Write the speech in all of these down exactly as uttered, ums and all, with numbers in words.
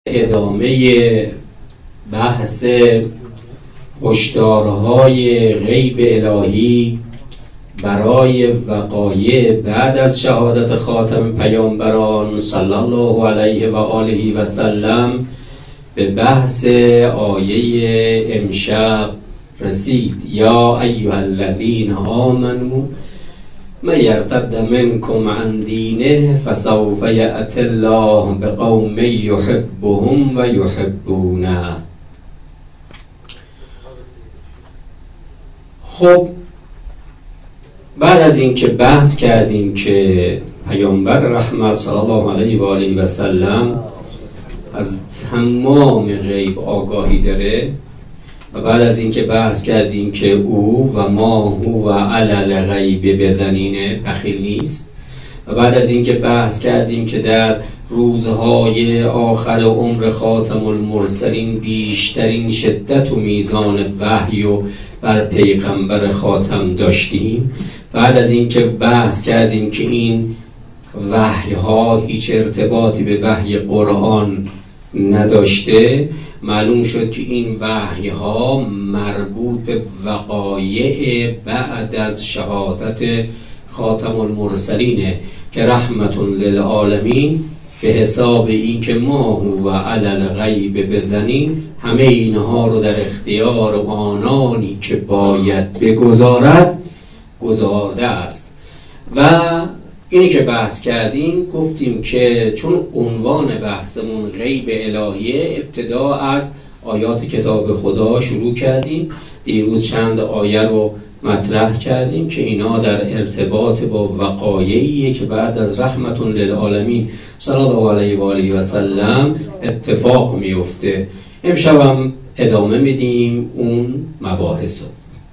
ادامه بحث هشدارهای غیب الهی برای وقایع بعد از شهادت خاتم پیامبران صلی الله علیه و آله و سلم به بحث آیه امشب رسید. یا ایها الذین آمنوا من یرتد منکم عن دینه فسوف یأتی الله بقوم یحبهم و یحبونه. خب بعد از اینکه بحث کردیم که پیامبر رحمت صلی الله علیه و آله و سلم از تمام غیب آگاهی داره و بعد از اینکه بحث کردیم که او و ما هو و علل غیب بزنینه بخیل نیست و بعد از اینکه بحث کردیم که در روزهای آخر عمر خاتم المرسلین بیشترین شدت و میزان وحی و بر پیغمبر خاتم داشتیم، بعد از اینکه بحث کردیم که این وحی ها هیچ ارتباطی به وحی قرآن نداشته، معلوم شد که این وحی ها مربوط به وقایع بعد از شهادت خاتم المرسلینه که رحمت للعالمین به حساب این که ما هو و علل غیب بزنیم همه اینها رو در اختیار آنانی که باید بگذارد گذارده است. و اینی که بحث کردیم گفتیم که چون عنوان بحثمون غیب الهیه، ابتدا از آیات کتاب خدا شروع کردیم. دیروز چند آیه رو مطرح کردیم که اینا در ارتباط با وقایعیه که بعد از رحمت للعالمین صلی الله علیه و آله و سلم اتفاق میفته. امشب هم ادامه میدیم اون مباحثو.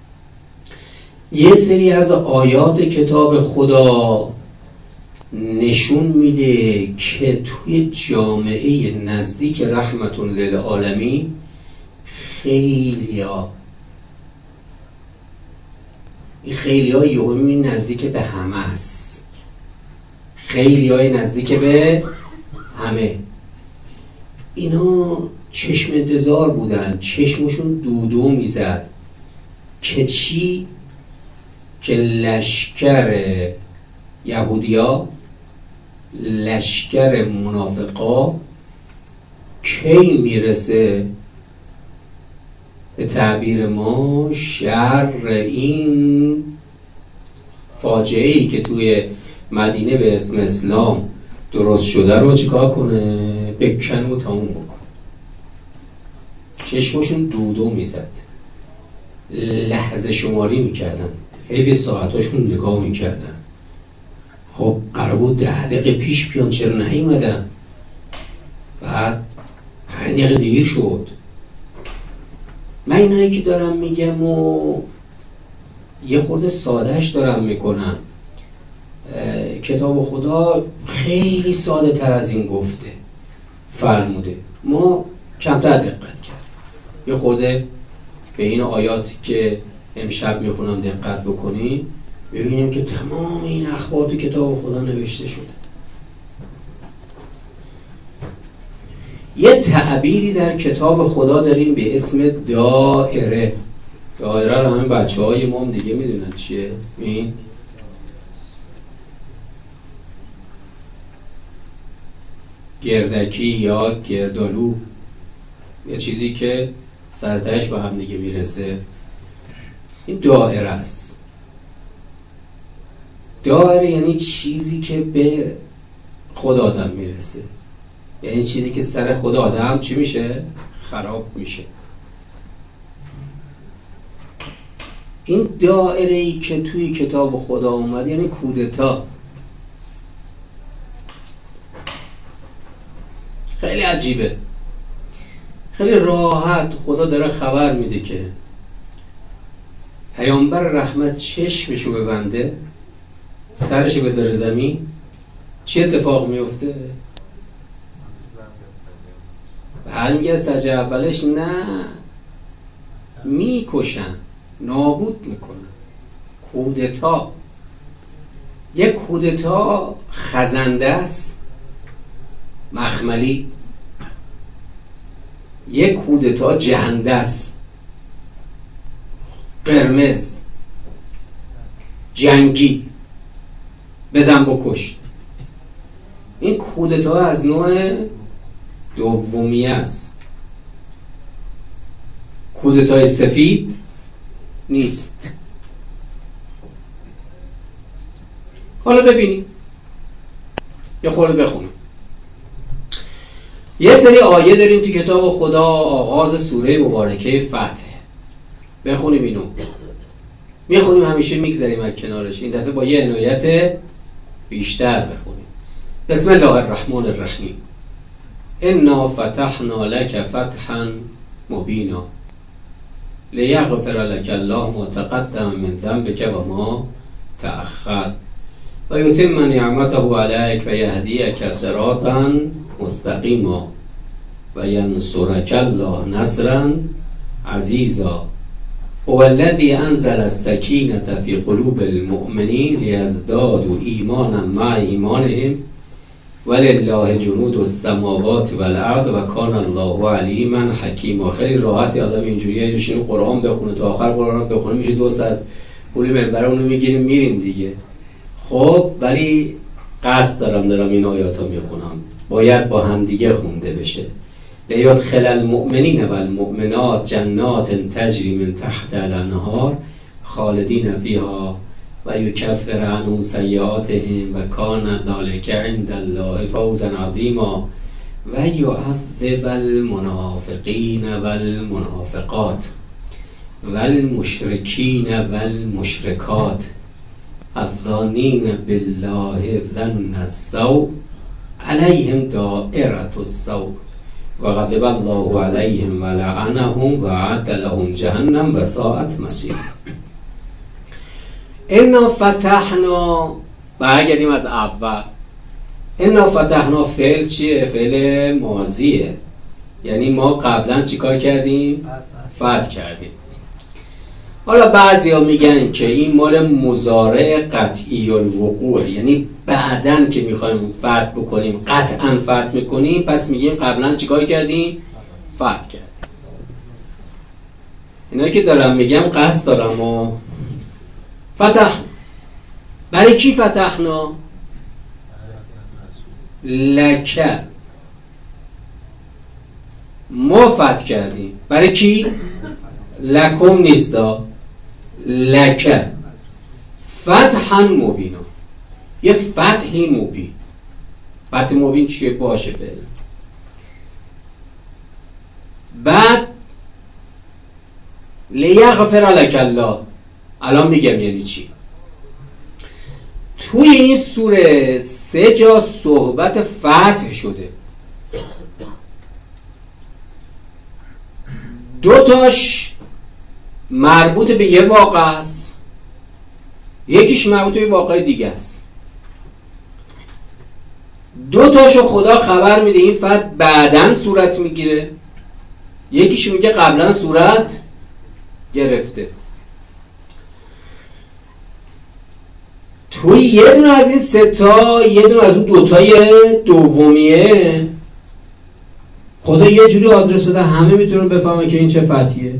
یه سری از آیات کتاب خدا نشون میده که توی جامعه نزدیک رحمت للعالمین خیلی ها این خیلی های یهومی نزدیک به همه است، خیلی های نزدیک به همه. اینا چشم انتظار بودن، چشمشون دودو میزد که چی؟ که لشکر یهودیا، لشکر منافقا کی میرسه؟ به تعبیر ما شر این فاجعه‌ای که توی مدینه به اسم اسلام درست شده رو چیکار کنه؟ بکن و تموم بکن. چشمشون دودو میزد، لحظه شماری میکردن، هی به ساعتاشون نگاه میکردن. خب قرار بود ده دقیقه پیش بیان، چرا نیومدن؟ بعد پنج دقیقه دیر شد. من اینایی که دارم میگم و یه خورده سادهش دارم میکنم. کتاب خدا خیلی ساده تر از این گفته فرموده، ما کمتر دقت کرد. یه خورده به این آیاتی که امشب میخونم دقت بکنیم، ببینیم که تمام این اخبار تو کتاب خدا نوشته شده. یه تعبیری در کتاب خدا داریم به اسم دائره. دائره رو همین بچه های ما هم دیگه میدونن چیه. این گردکی یا گردالو، یه چیزی که سرتش به هم دیگه میرسه، این دائره است. دائره یعنی چیزی که به خود آدم میرسه، یعنی چیزی که سر خود آدم چی میشه؟ خراب میشه. این دائره‌ای که توی کتاب خدا اومد یعنی کودتا. خیلی عجیبه، خیلی راحت خدا داره خبر میده که پیامبر رحمت چشمشو ببنده، سرشو بذاره زمین، چه اتفاق میفته؟ برمیگه سجه اولش نه میکشن، نابود میکنن. کودتا، یک کودتا خزنده است، مخملی، یک کودتا جهنده است، قرمز، جنگی، بزن بکش. این کودتا از نوع دومیه است. کودتای سفید نیست. حالا ببینیم یه خورده بخونیم. یه سری آیه داریم تو کتاب خدا، آغاز سوره مبارکه فتح. بخونیم اینو. میخونیم همیشه میگذاریم از کنارش، این دفعه با یه عنایت بیشتر بخونیم. بسم الله الرحمن الرحیم. انا فتحنا لك فتحا مبینا لیغفر لك الله ما تقدم من ذنبك و ما تأخر و یتم نعمته علیک و یهدیک صراطا مستقیما و ینصرک الله نصرا عزیزا هو الذی انزل السکینة فی قلوب المؤمنین لیزدادوا ایمانا مع ایمانهم ولله جنود السماوات والارض و کان الله علیما حکیما. خیلی راحتی آدم اینجوریه بشینه قرآن بخونه تا آخر قرآن بخونه، میشه دو ساعت پول منبرمون رو میگیریم میریم دیگه. خب ولی قصد دارم دارم این آیات ها میخونم، باید با هم دیگه خونده بشه. لیدخل المؤمنین و المؤمنات جنات تجری من تحت الانهار خالدین فیها و یکفر عنهم سیئاتهم و کان ذلک عند الله فوزا عظیما و یعذب المنافقین و المنافقات و المشرکین و المشرکات الظانین بالله ظن السوء علیهم دائرة السوء و غضب الله علیهم و لعنهم و اعد لهم جهنم و ساءت مصیرا. انا فتحنا، برگردیم از اول. انا فتحنا فعل چیه؟ فعل ماضیه، یعنی ما قبلا چیکار کردیم؟ فتح کردیم. حالا بعضی ها میگن که این مال مضارع قطعی الوقوع، یعنی بعدن که میخوایم فتح بکنیم قطعا فتح میکنیم، پس میگیم قبلا چیکار کردیم؟ فتح کردیم. اینا که دارم میگم قصد دارم و فتح. برای کی فتحنا؟ لکه، ما فتح کردیم. برای کی؟ لکم نیستا، لکه فتحا مبینا، یه فتحی مبین. فتح مبین چیه؟ باشه فعلا. بعد لیغفر لک الله، الان میگم یعنی چی. توی این سوره سه جا صحبت فتح شده، دو تاش مربوط به یه واقعه است، یکیش مربوط به یه واقعه دیگه است. دو تاشو خدا خبر میده این فتح بعدن صورت میگیره، یکیش میگه قبلا صورت گرفته. توی یه دونه از این سه تا، یه دونه از اون دوتای دومیه، خدا یه جوری آدرس داده همه میتونن بفهمه که این چه فتحیه.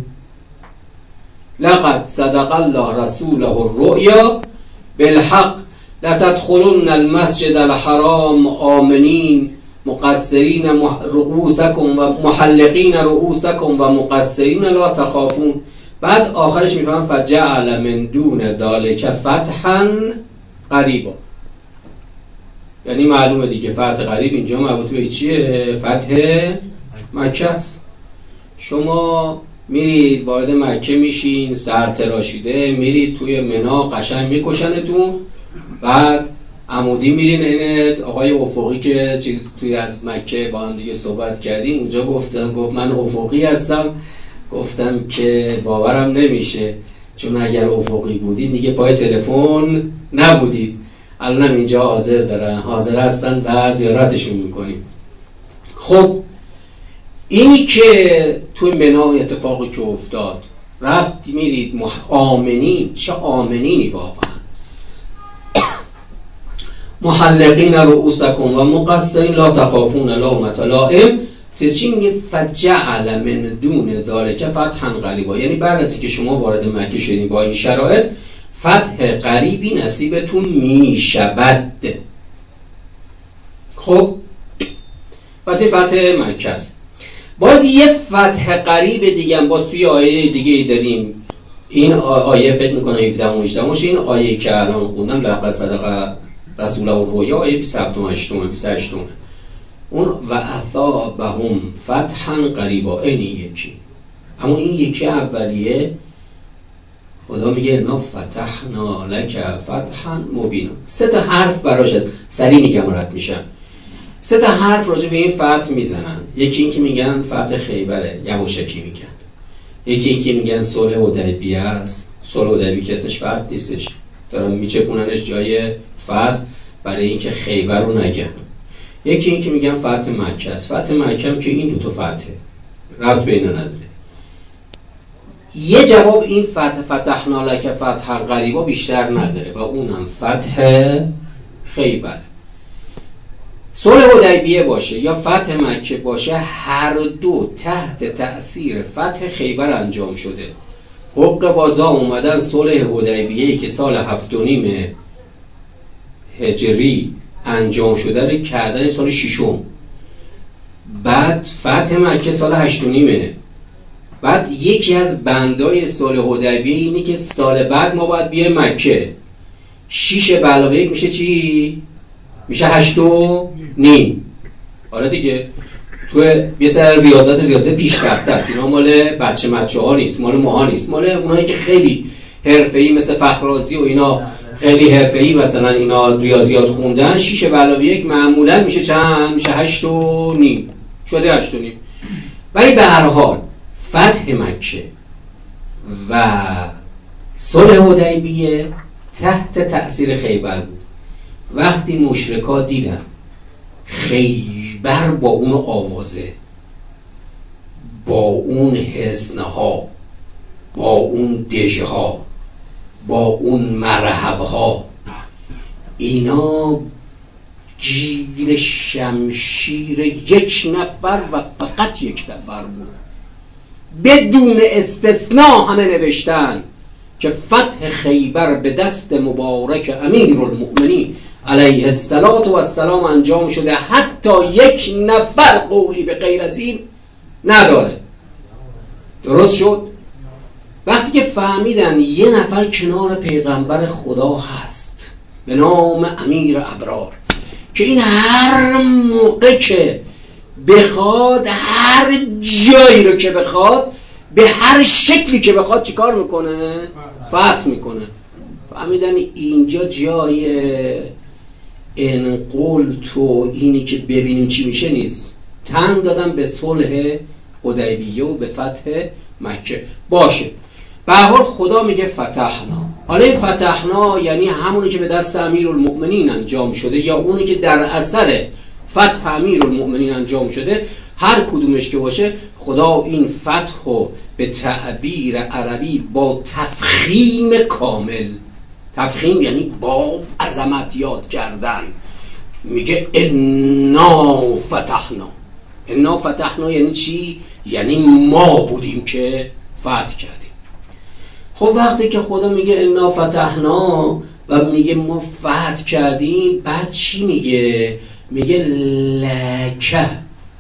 لقد صدق الله رسوله الرؤیا بالحق لتدخلن المسجد الحرام آمنین مقصرین رؤوسکم و محلقین رؤوسکم و مقصرین لا تخافون. بعد آخرش میفهم فجعل من دون ذلک فتحا قریبا، یعنی معلومه دیگه فتح قریب اینجا مربوط به چیه؟ فتح مکه است. شما میرید وارد مکه میشین، سر تراشیده میرید توی منا، قشنگ میکشنتون، بعد عمودی میرین اینت آقای افقی که چیز توی از مکه با هم دیگه صحبت کردیم اونجا گفتن، گفت من افقی هستم. گفتم که باورم نمیشه، چون اگر افقی بودین دیگه پای تلفن نبودید، الانم اینجا حاضر دارن، حاضر هستن و زیارتشون میکنیم. خب اینی که توی منا اتفاقی که افتاد، رفت میرید مح... آمنین، چه آمنینی واقعا، محلقین رؤوسکم و مقصرین لا تخافون لومة لائم، چی میگه فجعل من دون ذالک فتحا قریبا، یعنی بعد از که شما وارد مکه شدین با این شرایط فتح قریبی نصیبتون میشود. خب پس این فتح مکه است. باز یه فتح قریب دیگه هم باز توی آیه دیگه داریم. این آیه فکر میکنه هفده و هجده این آیه که الان خوندم لقد صدق رسول الرؤیا، آیه بیست و هفت و بیست و هشت اون و اثابهم فتحا قریبا، این یکی. اما این یکی اولیه خدا میگه انا فتحنا لک فتحا مبینا. سه تا حرف براش هست، سریع میگم رد میشم. سه تا حرف راجع به این فتح میزنن. یکی این که میگن فتح خیبره، یهوشکی میگن. یکی این که میگن صلح حدیبیه است. صلح حدیبیه که اسمش فتح نیستش، دارن میچپوننش جای فتح برای اینکه خیبر رو نگن. یکی این که میگن فتح مکه است. فتح مکه هم که این دو تا فتحه، ربط به اینا نداره. یه جواب این فتح فتحنا لک فتحا قریبا بیشتر نداره و اونم فتح خیبر. صلح حدیبیه باشه یا فتح مکه باشه، هر دو تحت تأثیر فتح خیبر انجام شده. حق بازا اومدن صلح حدیبیه که سال هفت و نیم هجری انجام شده رو کردن سال ششم. بعد فتح مکه سال هشت و نیمه. بعد یکی از بندای صلح حدیبیه اینه که سال بعد ما باید بیایم مکه. شیش به علاوه یک میشه چی؟ میشه هشت و نیم. آره دیگه تو یه سر ریاضت ریاضت پیشرفته است. اینا مال بچه مچه ها نیست، مال ماها نیست، مال اونایی که خیلی حرفه‌ای مثل فخررازی و اینا خیلی حرفه‌ای مثلا اینا ریاضیات خوندن. شیش به علاوه یک معمولا میشه چند؟ میشه هشت و نیم. شده هشت و نیم. ولی به هر حال فتح مکه و صلح حدیبیه تحت تأثیر خیبر بود. وقتی مشرکا دیدن خیبر با اون آوازه، با اون حصنها، با اون دژها، با اون مرحبها، اینا گیر شمشیر یک نفر و فقط یک نفر بود. بدون استثناء همه نوشتن که فتح خیبر به دست مبارک امیرالمؤمنین علیه الصلاة و السلام انجام شده. حتی یک نفر قولی به غیر از این نداره. درست شد؟ وقتی که فهمیدن یه نفر کنار پیغمبر خدا هست به نام امیر ابرار که این هر موقع که بخواد هر جایی رو که بخواد به هر شکلی که بخواد چیکار میکنه؟ فتح میکنه. فهمیدن اینجا جای انقل تو اینی که ببینیم چی میشه نیست. تن دادن به صلح حدیبیه و به فتح مکه. باشه به هر حال خدا میگه فتحنا. حالا این فتحنا یعنی همونی که به دست امیرالمؤمنین انجام شده یا اونی که در اثر فتح امیرالمؤمنین انجام شده، هر کدومش که باشه خدا این فتح رو به تعبیر عربی با تفخیم کامل، تفخیم یعنی با عظمت یاد کردن، میگه انا فتحنا. انا فتحنا یعنی چی؟ یعنی ما بودیم که فتح کردیم. خب وقتی که خدا میگه انا فتحنا و میگه ما فتح کردیم، بعد چی میگه؟ میگه لکه.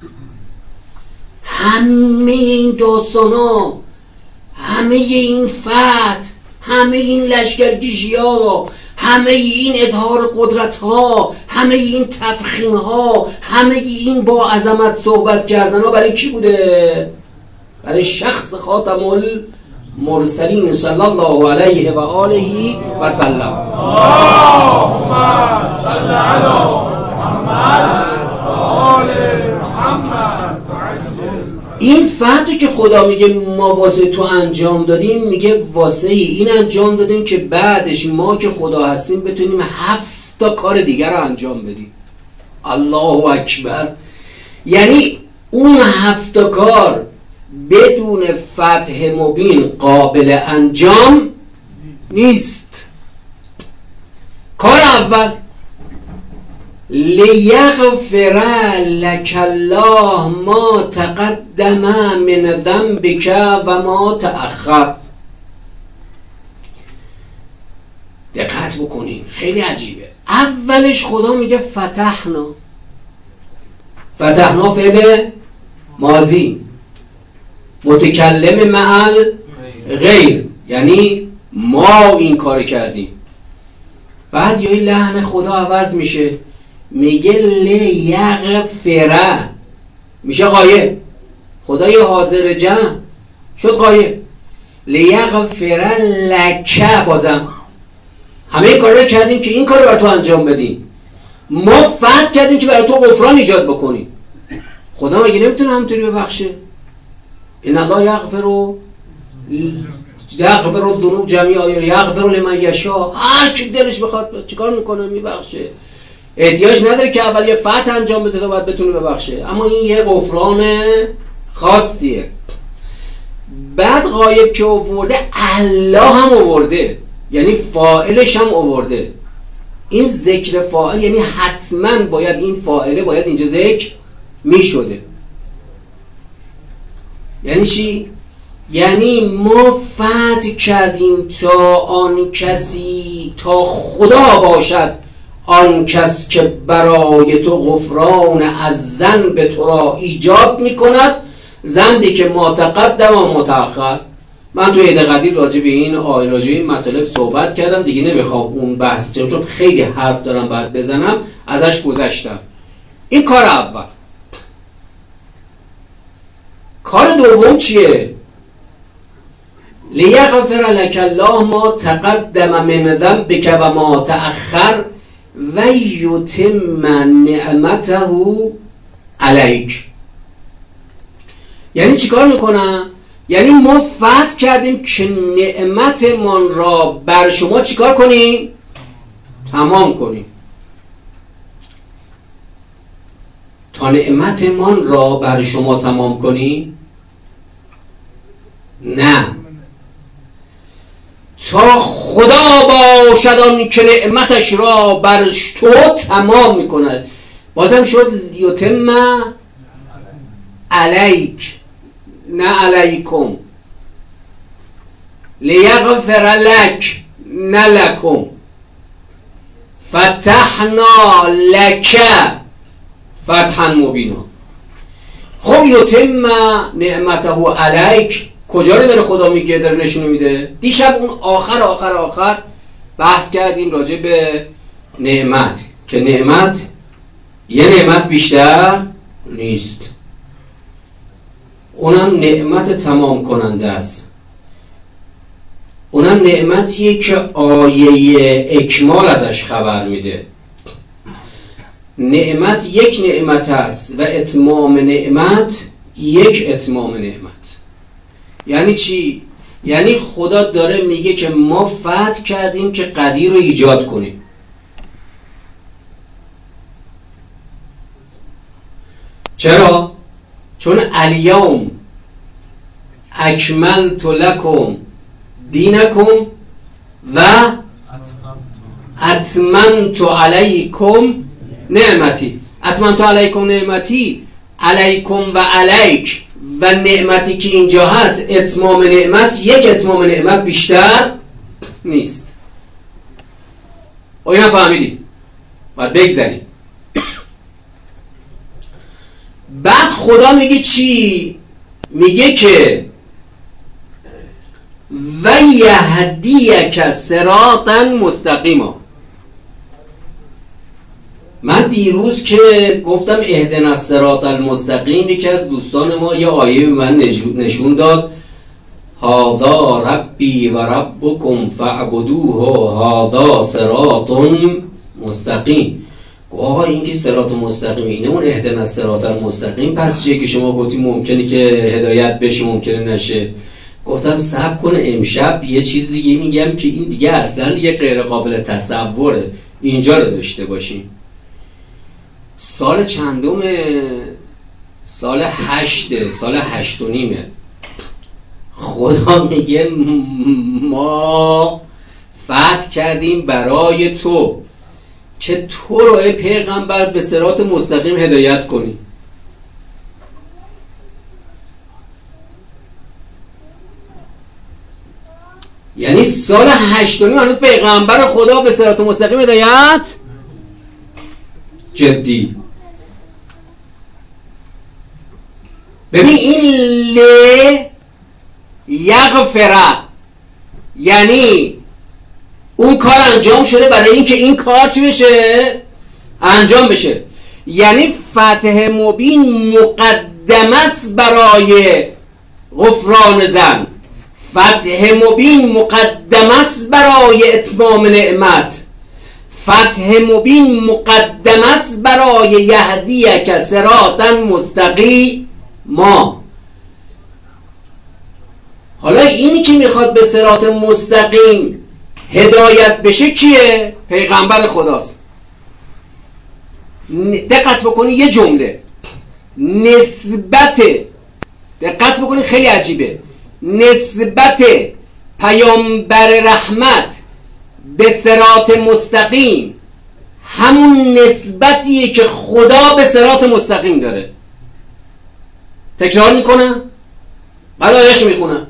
همه این داستان ها، همه این فتح، همه این لشکرکشی ها، همه این اظهار قدرت ها، همه این تفخیم ها، همه این با عظمت صحبت کردن ها برای کی بوده؟ برای شخص خاتم المرسلین صلی الله علیه و آله و سلم. اللهم صل علی محمد و آل محمد. این فتحی که خدا میگه ما واسه تو انجام دادیم، میگه واسه این انجام دادیم که بعدش ما که خدا هستیم بتونیم هفت تا کار دیگر رو انجام بدیم. الله اکبر. یعنی اون هفت تا کار بدون فتح مبین قابل انجام نیست. کار اول لیغفر لک الله ما تقدم من ذنبک و ما تأخر. دقت بکنین خیلی عجیبه. اولش خدا میگه فتحنا. فتحنا فعل ماضی متکلم مع غیر، یعنی ما این کار کردیم. بعد یه لحن خدا عوض میشه، میگه لیغفر، میشه غایب. خدای حاضر جمع شد غایب. لیغفر لک، بازم همه کار رو کردیم که این کار رو برای تو انجام بدیم. ما فتح کردیم که برای تو غفران ایجاد بکنیم. خدا مگه نمیتونه همونطوری ببخشه؟ ان الله یغفر یغفر الذنوب جمیعا، یغفر لمن یشاء، هر کی دلش بخواد چیکار میکنه میبخشه. احتیاج نداره که اول یه فتح انجام بده تا بعد بتونه ببخشه. اما این یه غفران خاصیه. بعد غایب که آورده الله هم آورده، یعنی فاعلش هم آورده. این ذکر فاعل یعنی حتما باید این فاعله باید اینجا ذکر می شده. یعنی چی؟ یعنی ما فتح کردیم تا آن کسی، تا خدا باشد آن کس که برای تو غفران از ذنب تو را ایجاد می کند، ذنبی که ما تقدم و متأخر. من توی عید قدیر راجع به این آیه راجع به این مطالب صحبت کردم دیگه، نمیخوام اون بحث چون خیلی حرف دارم بعد بزنم، ازش گذشتم. این کار اول. کار دوم چیه؟ لیغفر لک الله ما تقدم من ذنبک و ما تأخر و یتم نعمته علیک. یعنی چیکار میکنم؟ یعنی ما فتح کردیم که نعمتمان را بر شما چیکار کنیم؟ تمام کنیم. تا نعمتمان را بر شما تمام کنیم؟ نه، تا خدا باشد آن که نعمتش را بر تو تمام میکند. بازم شد یتم علیک نه علیکم. لیغفر لک نه لکم. فتحنا لک فتحا مبینا. خب یتم نعمته علیک کجا رو داره خدا میگه، داره نشون میده؟ دیشب اون آخر آخر آخر بحث کردیم راجع به نعمت که نعمت یه نعمت بیشتر نیست، اونم نعمت تمام کننده است. اونم نعمتیه که آیه اکمال ازش خبر میده. نعمت یک نعمت است و اتمام نعمت یک اتمام نعمت. یعنی چی؟ یعنی خدا داره میگه که ما فتح کردیم که قدیر رو ایجاد کنیم. چرا؟ چون الیوم اکملت لکم دینکم و اتممت علیکم نعمتی. اتممت علیکم نعمتی، علیکم و علیک و نعمتی که اینجا هست اتمام نعمت یک اتمام نعمت بیشتر نیست. اینا فهمیدی؟ باید بگذاریم. بعد خدا میگه چی؟ میگه که و یهدیک صراطا مستقیما. من دیروز که گفتم اهدنا الصراط المستقیم، یکی از دوستان ما یه آیه به من نشون داد، هذا ربی و ربکم فاعبدوه هذا صراط مستقیم. آقا این که صراط مستقیم اینه، اون اهدنا الصراط المستقیم پس چیه که شما گفتی ممکنه که هدایت بشه ممکنه نشه؟ گفتم صبر کن، امشب یه چیز دیگه میگم که این دیگه اصلا دیگه غیر قابل تصوره، اینجا رو داشته باشیم. سال چندمه؟ سال هشته، سال هشت و نیمه. خدا میگه ما فتح کردیم برای تو که تو رو ای پیغمبر به صراط مستقیم هدایت کنی. یعنی سال هشتمی هنوز پیغمبر خدا به صراط مستقیم هدایت جدی. ببین این ل یغفره یعنی اون کار انجام شده برای اینکه این کار چی بشه؟ انجام بشه. یعنی فتح مبین مقدم است برای غفران ذنب، فتح مبین مقدم است برای اتمام نعمت، فتح مبین مقدم است برای یهدیک صراطا مستقیما. حالا اینی که میخواد به صراط مستقیم هدایت بشه کیه؟ پیغمبر خداست. دقت بکنی یه جمله نسبت، دقت بکنی خیلی عجیبه، نسبت پیامبر رحمت به صراط مستقیم همون نسبتیه که خدا به صراط مستقیم داره. تکرار میکنم، بعد آیه‌شو میخونم.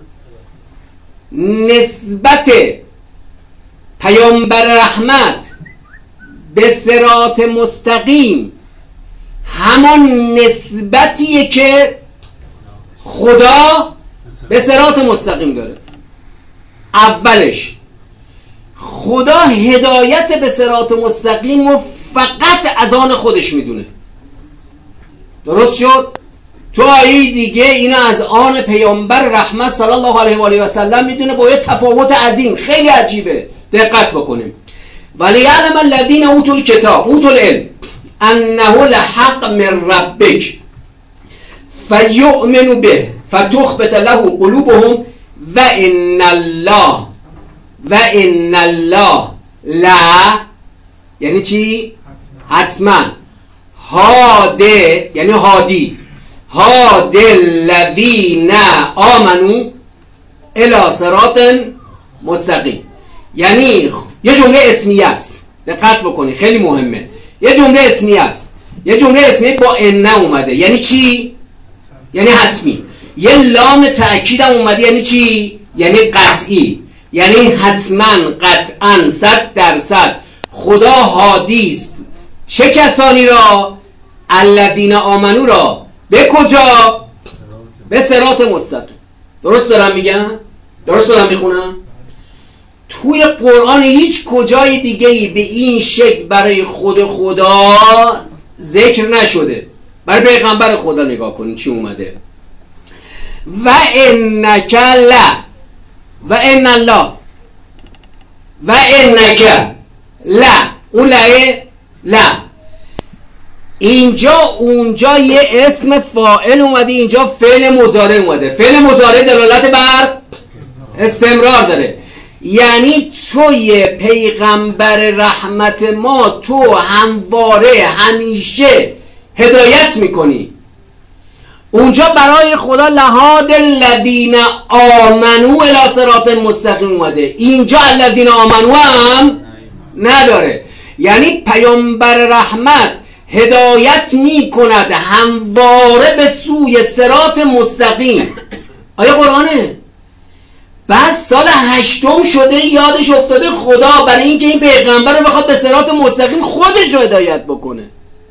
نسبت پیامبر رحمت به صراط مستقیم همون نسبتیه که خدا به صراط مستقیم داره. اولش خدا هدایت به صراط مستقیم و فقط از آن خودش میدونه. درست شد؟ تو آیه دیگه اینو از آن پیامبر رحمت صلی الله علیه و آله و سلم میدونه با یه تفاوت عظیم. خیلی عجیبه، دقت بکنیم. ولی یعلم الذین اوتوا الکتاب اوتوا العلم انه لحق من ربک فیؤمنوا به فتخبت له قلوبهم و ان الله و ان الله لا یعنی چی؟ حتما هاده یعنی هادی هاده الذین آمنوا الی صراط مستقیم. یعنی یه جمله اسمیه است، دقت بکنی خیلی مهمه. یه جمله اسمیه است، یه جمله اسمیه با ان اومده یعنی چی؟ یعنی حتمی. یه لام تأکید هم اومده یعنی چی؟ یعنی قطعی، یعنی حتما قطعا صد درصد خدا هادی است چه کسانی را؟ الذین آمنو را. به کجا؟ به صراط مستقیم. درست دارم میگم؟ درست دارم میخونم؟ توی قرآن هیچ کجای دیگه‌ای به این شکل برای خود خدا ذکر نشده. برای پیغمبر خدا نگاه کنید چی اومده. و انک لا و ان الله و انک لا، اون لعه لا. اینجا اونجا یه اسم فاعل اومده، اینجا فعل مضارع اومده. فعل مضارع دلالت بر استمرار داره. یعنی توی پیغمبر رحمت ما تو همواره همیشه هدایت میکنی. اونجا برای خدا لهاد الذین آمنو الی صراط مستقیم اومده، اینجا الذین آمنو هم نداره. یعنی پیامبر رحمت هدایت میکند همواره به سوی صراط مستقیم. آیا قرآنه؟ بعد سال هشتم شده یادش افتاده خدا برای اینکه این پیغمبر رو بخواد به صراط مستقیم خودش رو هدایت بکنه،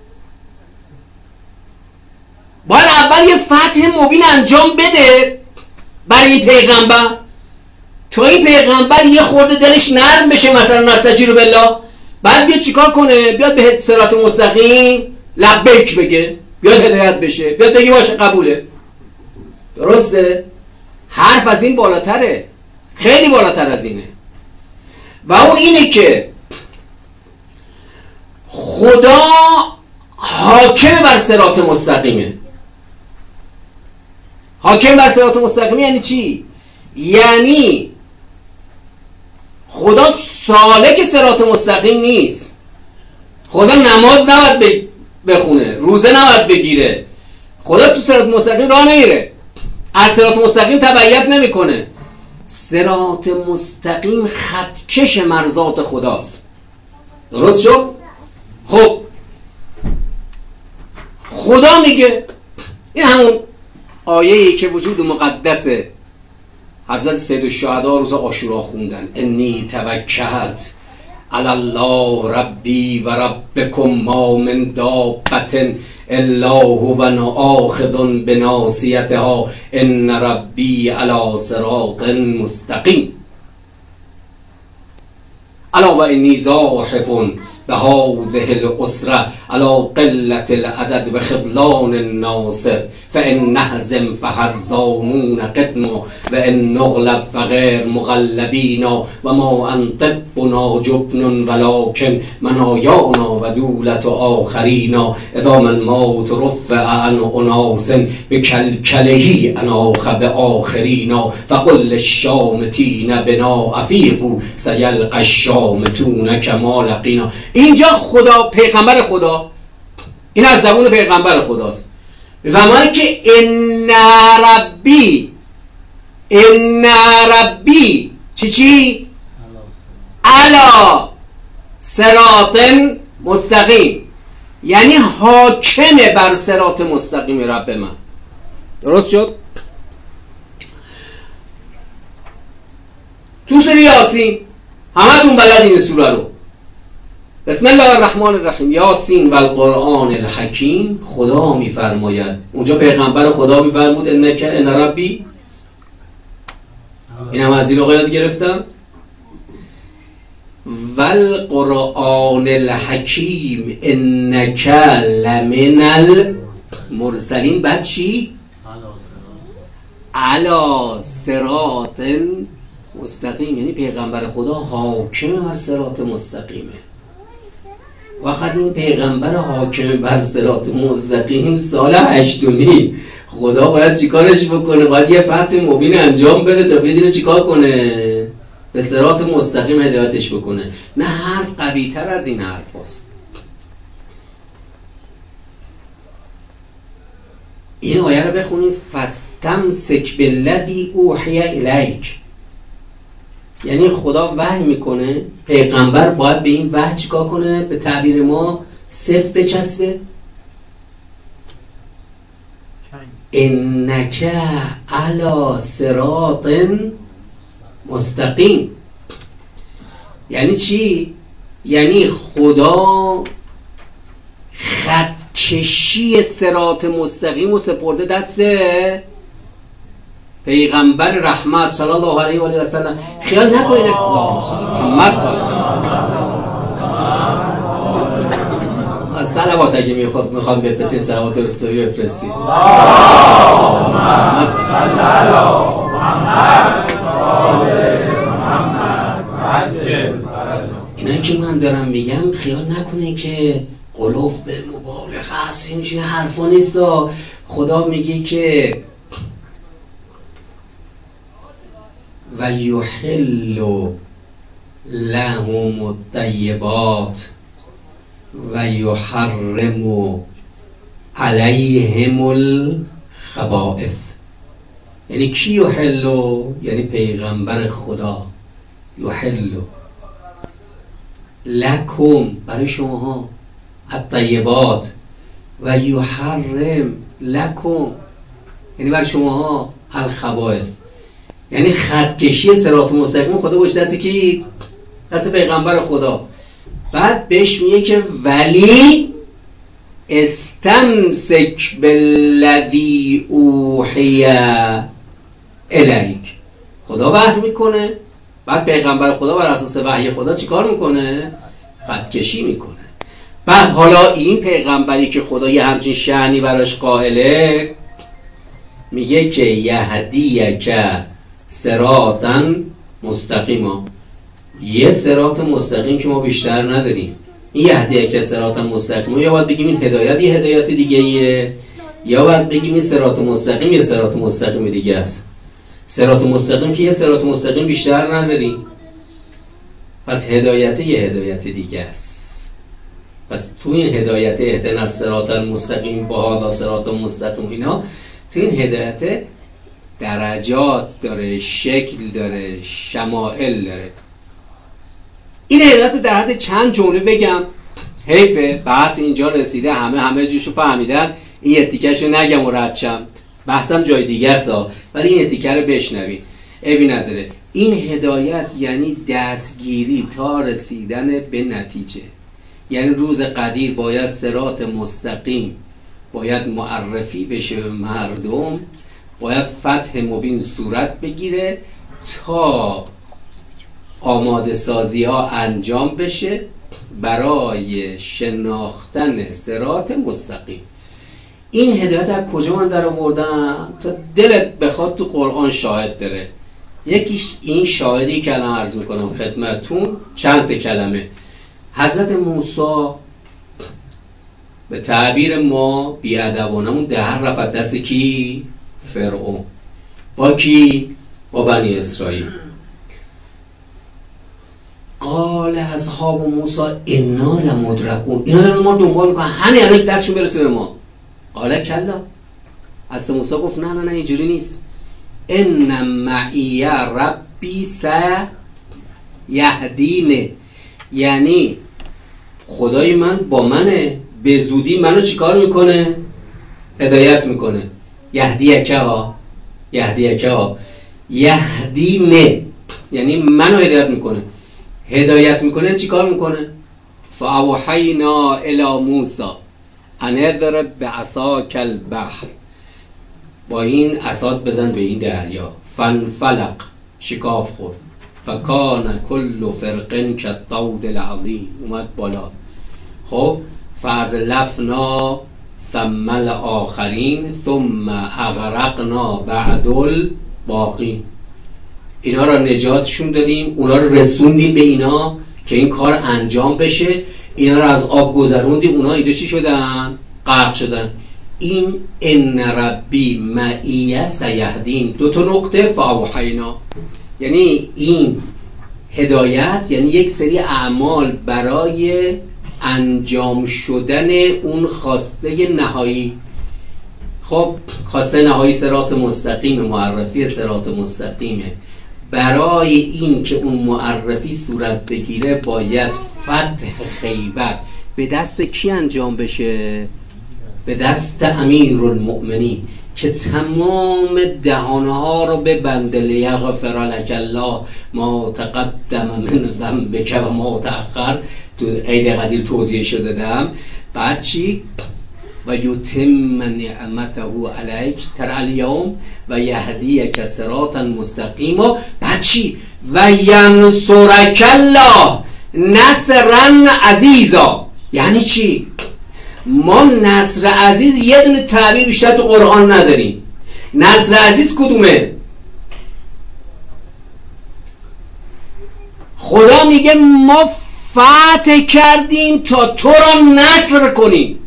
باید اول یه فتح مبین انجام بده برای این پیغمبر تا این پیغمبر یه خورده دلش نرم بشه، مثلا نستجیروا بالله. بعد بیاد چیکار کنه؟ بیاد به صراط مستقیم لبیک بگه، بیاد هدایت بشه، بیاد بگه باشه قبوله. درسته؟ حرف از این بالاتره، خیلی بالاتر از اینه. و اون اینه که خدا حاکم بر صراط مستقیمه. حاکم بر صراط مستقیم یعنی چی؟ یعنی خدا سالک صراط مستقیم نیست. خدا نماز نباید بخونه، روزه نباید بگیره. خدا تو صراط مستقیم راه نمیره، از صراط مستقیم تبعیت نمیکنه. صراط مستقیم خطکش مرضات خداست. درست شد؟ خب خدا میگه، این همون آیه‌ای که وجود مقدس حضرت سید الشهدا روز عاشورا خوندن، انی توکلت علی الله ربی و ربکم ما من دابة الا هو آخذ بناصیتها ان ربی علی صراط مستقیم الا و انی زاحف بهذه الاسره علی قلة العدد و خذلان الناصر فان نهزم فهزامون قدما و ان نغلب فغیر مغلبین و ما انطبنا جبن ولکن منایانا و دولت آخرین اذا ما الموت رفع عن اناس بکلکله اناخ بآخرین فقل للشامتین بنا افیقوا سیلقی الشامتون کما لقینا. اینجا خدا، پیغمبر خدا، این از زبون پیغمبر خداست، میفهمه که ان ربی ان ربی چی چی علا صراط مستقیم، یعنی حاکم بر صراط مستقیم رب من. درست شد؟ تو سوره یاسین همتون بلدین این سوره رو. بسم الله الرحمن الرحیم، یاسین و القرآن الحکیم. خدا میفرماید، اونجا پیغمبر خدا میفرمود انک ان ربی، این هم از این آقایات گرفتم، و القرآن الحکیم انک لمن المرسلین. بعد چی؟ علی صراط مستقیم، یعنی پیغمبر خدا حاکم بر صراط مستقیمه. وقت این پیغمبر حاکم بر صراط مستقیم سال هشتونی خدا باید چیکارش بکنه؟ باید یه فتح مبین انجام بده تا بدونه چیکار کنه؟ به صراط مستقیم هدایتش بکنه. نه حرف قوی تر از این حرف هست. این آیه رو بخونید، فاستمسک بالذی اوحی الیک، یعنی خدا وحی میکنه، پیغمبر باید به این وحی چیکار کنه؟ به تعبیر ما صف بچسبه. انک علی صراط مستقیم یعنی چی؟ یعنی خدا خط کشی صراط مستقیم و سپرده دست پیغمبر رحمت صلی الله علیه و آله و سلم. خیال نکنید اللهم صل محمد صلوات اگه میخواد میخوام بفرستین صلوات رسولی بفرستین. اللهم محمد صلی علی محمد اینا که من دارم میگم خیال نکنه که قلوف به مبالغه است، این چیه حرفا نیست. خدا میگه که و یحل لهم الطیبات و یحرم علیهم الخبائث. یعنی کی یحل؟ یعنی پیغمبر خدا. یحل لکم، برای شماها، الطیبات و یحرم لکم، یعنی برای شماها، الخبائث، یعنی خط کشی صراط مستقیم خدا باشه دستی کی؟ دست پیغمبر خدا. بعد بهش میگه که ولی استمسک بالذی اوحی الیک. خدا وحی میکنه، بعد پیغمبر خدا بر اساس وحی خدا چیکار میکنه؟ خط کشی میکنه. بعد حالا این پیغمبری که خدا یه همچین شأنی براش قائله، میگه که یهدیک صراطا مستقیما، یه صراط مستقیم که ما بیشتر نداریم. این یهدیک صراطا مستقیما، یا باید بگیم این هدایت یه هدایت دیگه ایه، یا باید بگیم این صراط مستقیم یه صراط مستقیم دیگه است. صراط مستقیم که یه صراط مستقیم بیشتر نداریم، پس هدایت یه هدایت دیگه است. پس تو این هدایت اهدنا الصراط المستقیم با هذا صراط مستقیم، اینا تو این هدایت درجات داره، شکل داره، شمائل داره. این هدایت در حد چند جمله بگم. حیفه بحث اینجا رسیده، همه همه جوشو فهمیدن، این یه تیکه‌شو نگم و رد شم، بحثم جای دیگه است، ولی این تیکه رو بشنوید، عیبی نداره. این هدایت یعنی دستگیری تا رسیدن به نتیجه. یعنی روز قدیر باید صراط مستقیم باید معرفی بشه به مردم، باید فتح مبین صورت بگیره تا آماده سازی ها انجام بشه برای شناختن صراط مستقیم. این هدایت از کجا من در آوردم؟ تا دلت بخواد تو قرآن شاهد داره. یکیش این شاهدی که الان عرض میکنم خدمتون، چند کلمه. حضرت موسی به تعبیر ما بیادبانمون دهر رفت دست کی؟ فرعون. با کی؟ با بنی اسرائیل. قال اصحاب موسی انا لمدرکون، اینا دارن ما دنبال میکنن، همین الان که دستشون برسه به ما. قال کلا، حضرت موسی گفت نه نه نه اینجوری نیست. ان معی ربی سیهدینه، یعنی خدای من با منه، به زودی منو چیکار میکنه؟ هدایت میکنه. یهدیکه ها، یهدیکه ها، یهدینه یعنی منو هدایت میکنه. هدایت میکنه چیکار میکنه؟ فاوحینا الی موسی ان اضرب بعصاک البحر، با این عصات بزن به این دریا. فانفلق، شکاف خورد. فکان کل فرق کالطود العظیم، اومد بالا. خب فازلفنا ثم الاخرین ثم اغرقنا بعد الباقین، اینا را نجاتشون دادیم، اونا رو رسوندیم به اینا که این کار انجام بشه، اینا را از آب گذروندیم، اونا اینجا چی شدن؟ غرق شدن. این ان ربی معی سیهدین، دو تا نقطه فاوحینا، یعنی این هدایت یعنی یک سری اعمال برای انجام شدن اون خواسته نهایی. خب خواسته نهایی صراط مستقیم، معرفی صراط مستقیمه. برای این که اون معرفی صورت بگیره باید فتح خیبر به دست کی انجام بشه؟ به دست امیرالمؤمنین که تمام دهانه ها رو ببنده. لیغفر لک الله ما تقدم من ذنبک و ما تأخر، تو عید قدیر توضیح شده دادم. بعد چی؟ و یتم نعمته علیک تر الیوم و یهدیک صراطا مستقیما. بعد چی؟ و ینصرک الله نصرا عزیزا. یعنی چی؟ ما نصر عزیز یه دونه تعبیر بیشتر تو قرآن نداریم. نصر عزیز کدومه؟ خدا میگه ما فتح کردیم تا تو را نصر کنیم.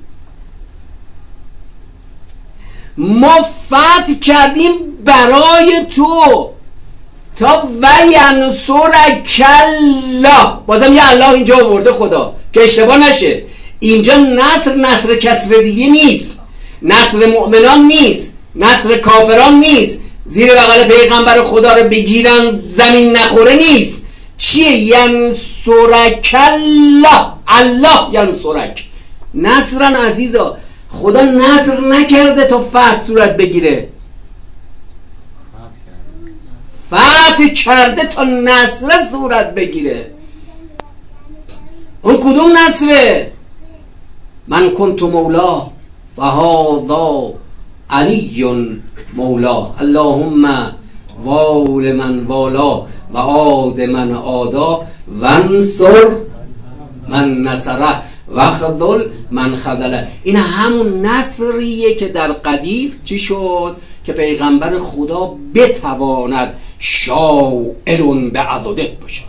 ما فتح کردیم برای تو تا و ینصرک الله. بازم یه الله اینجا آورده خدا که اشتباه نشه. اینجا نصر نصر کسر دیگه نیست، نصر مؤمنان نیست، نصر کافران نیست، زیر بغل پیغمبر خدا رو بگیرن زمین نخوره نیست. چیه؟ ینصرک الله، الله ینصرک نصرا عزیزا. خدا نصر نکرده تا فتح صورت بگیره، فتح کرده تا نصر صورت بگیره. اون کدوم نصره؟ من کنت مولا فهذا علی مولا، اللهم وال من والا و عاد من عادا وانصر من نصره و خذل من خذله. این همون نصریه که در قدیر چی شد؟ که پیغمبر خدا بتواند شاعرون به عضده باشه،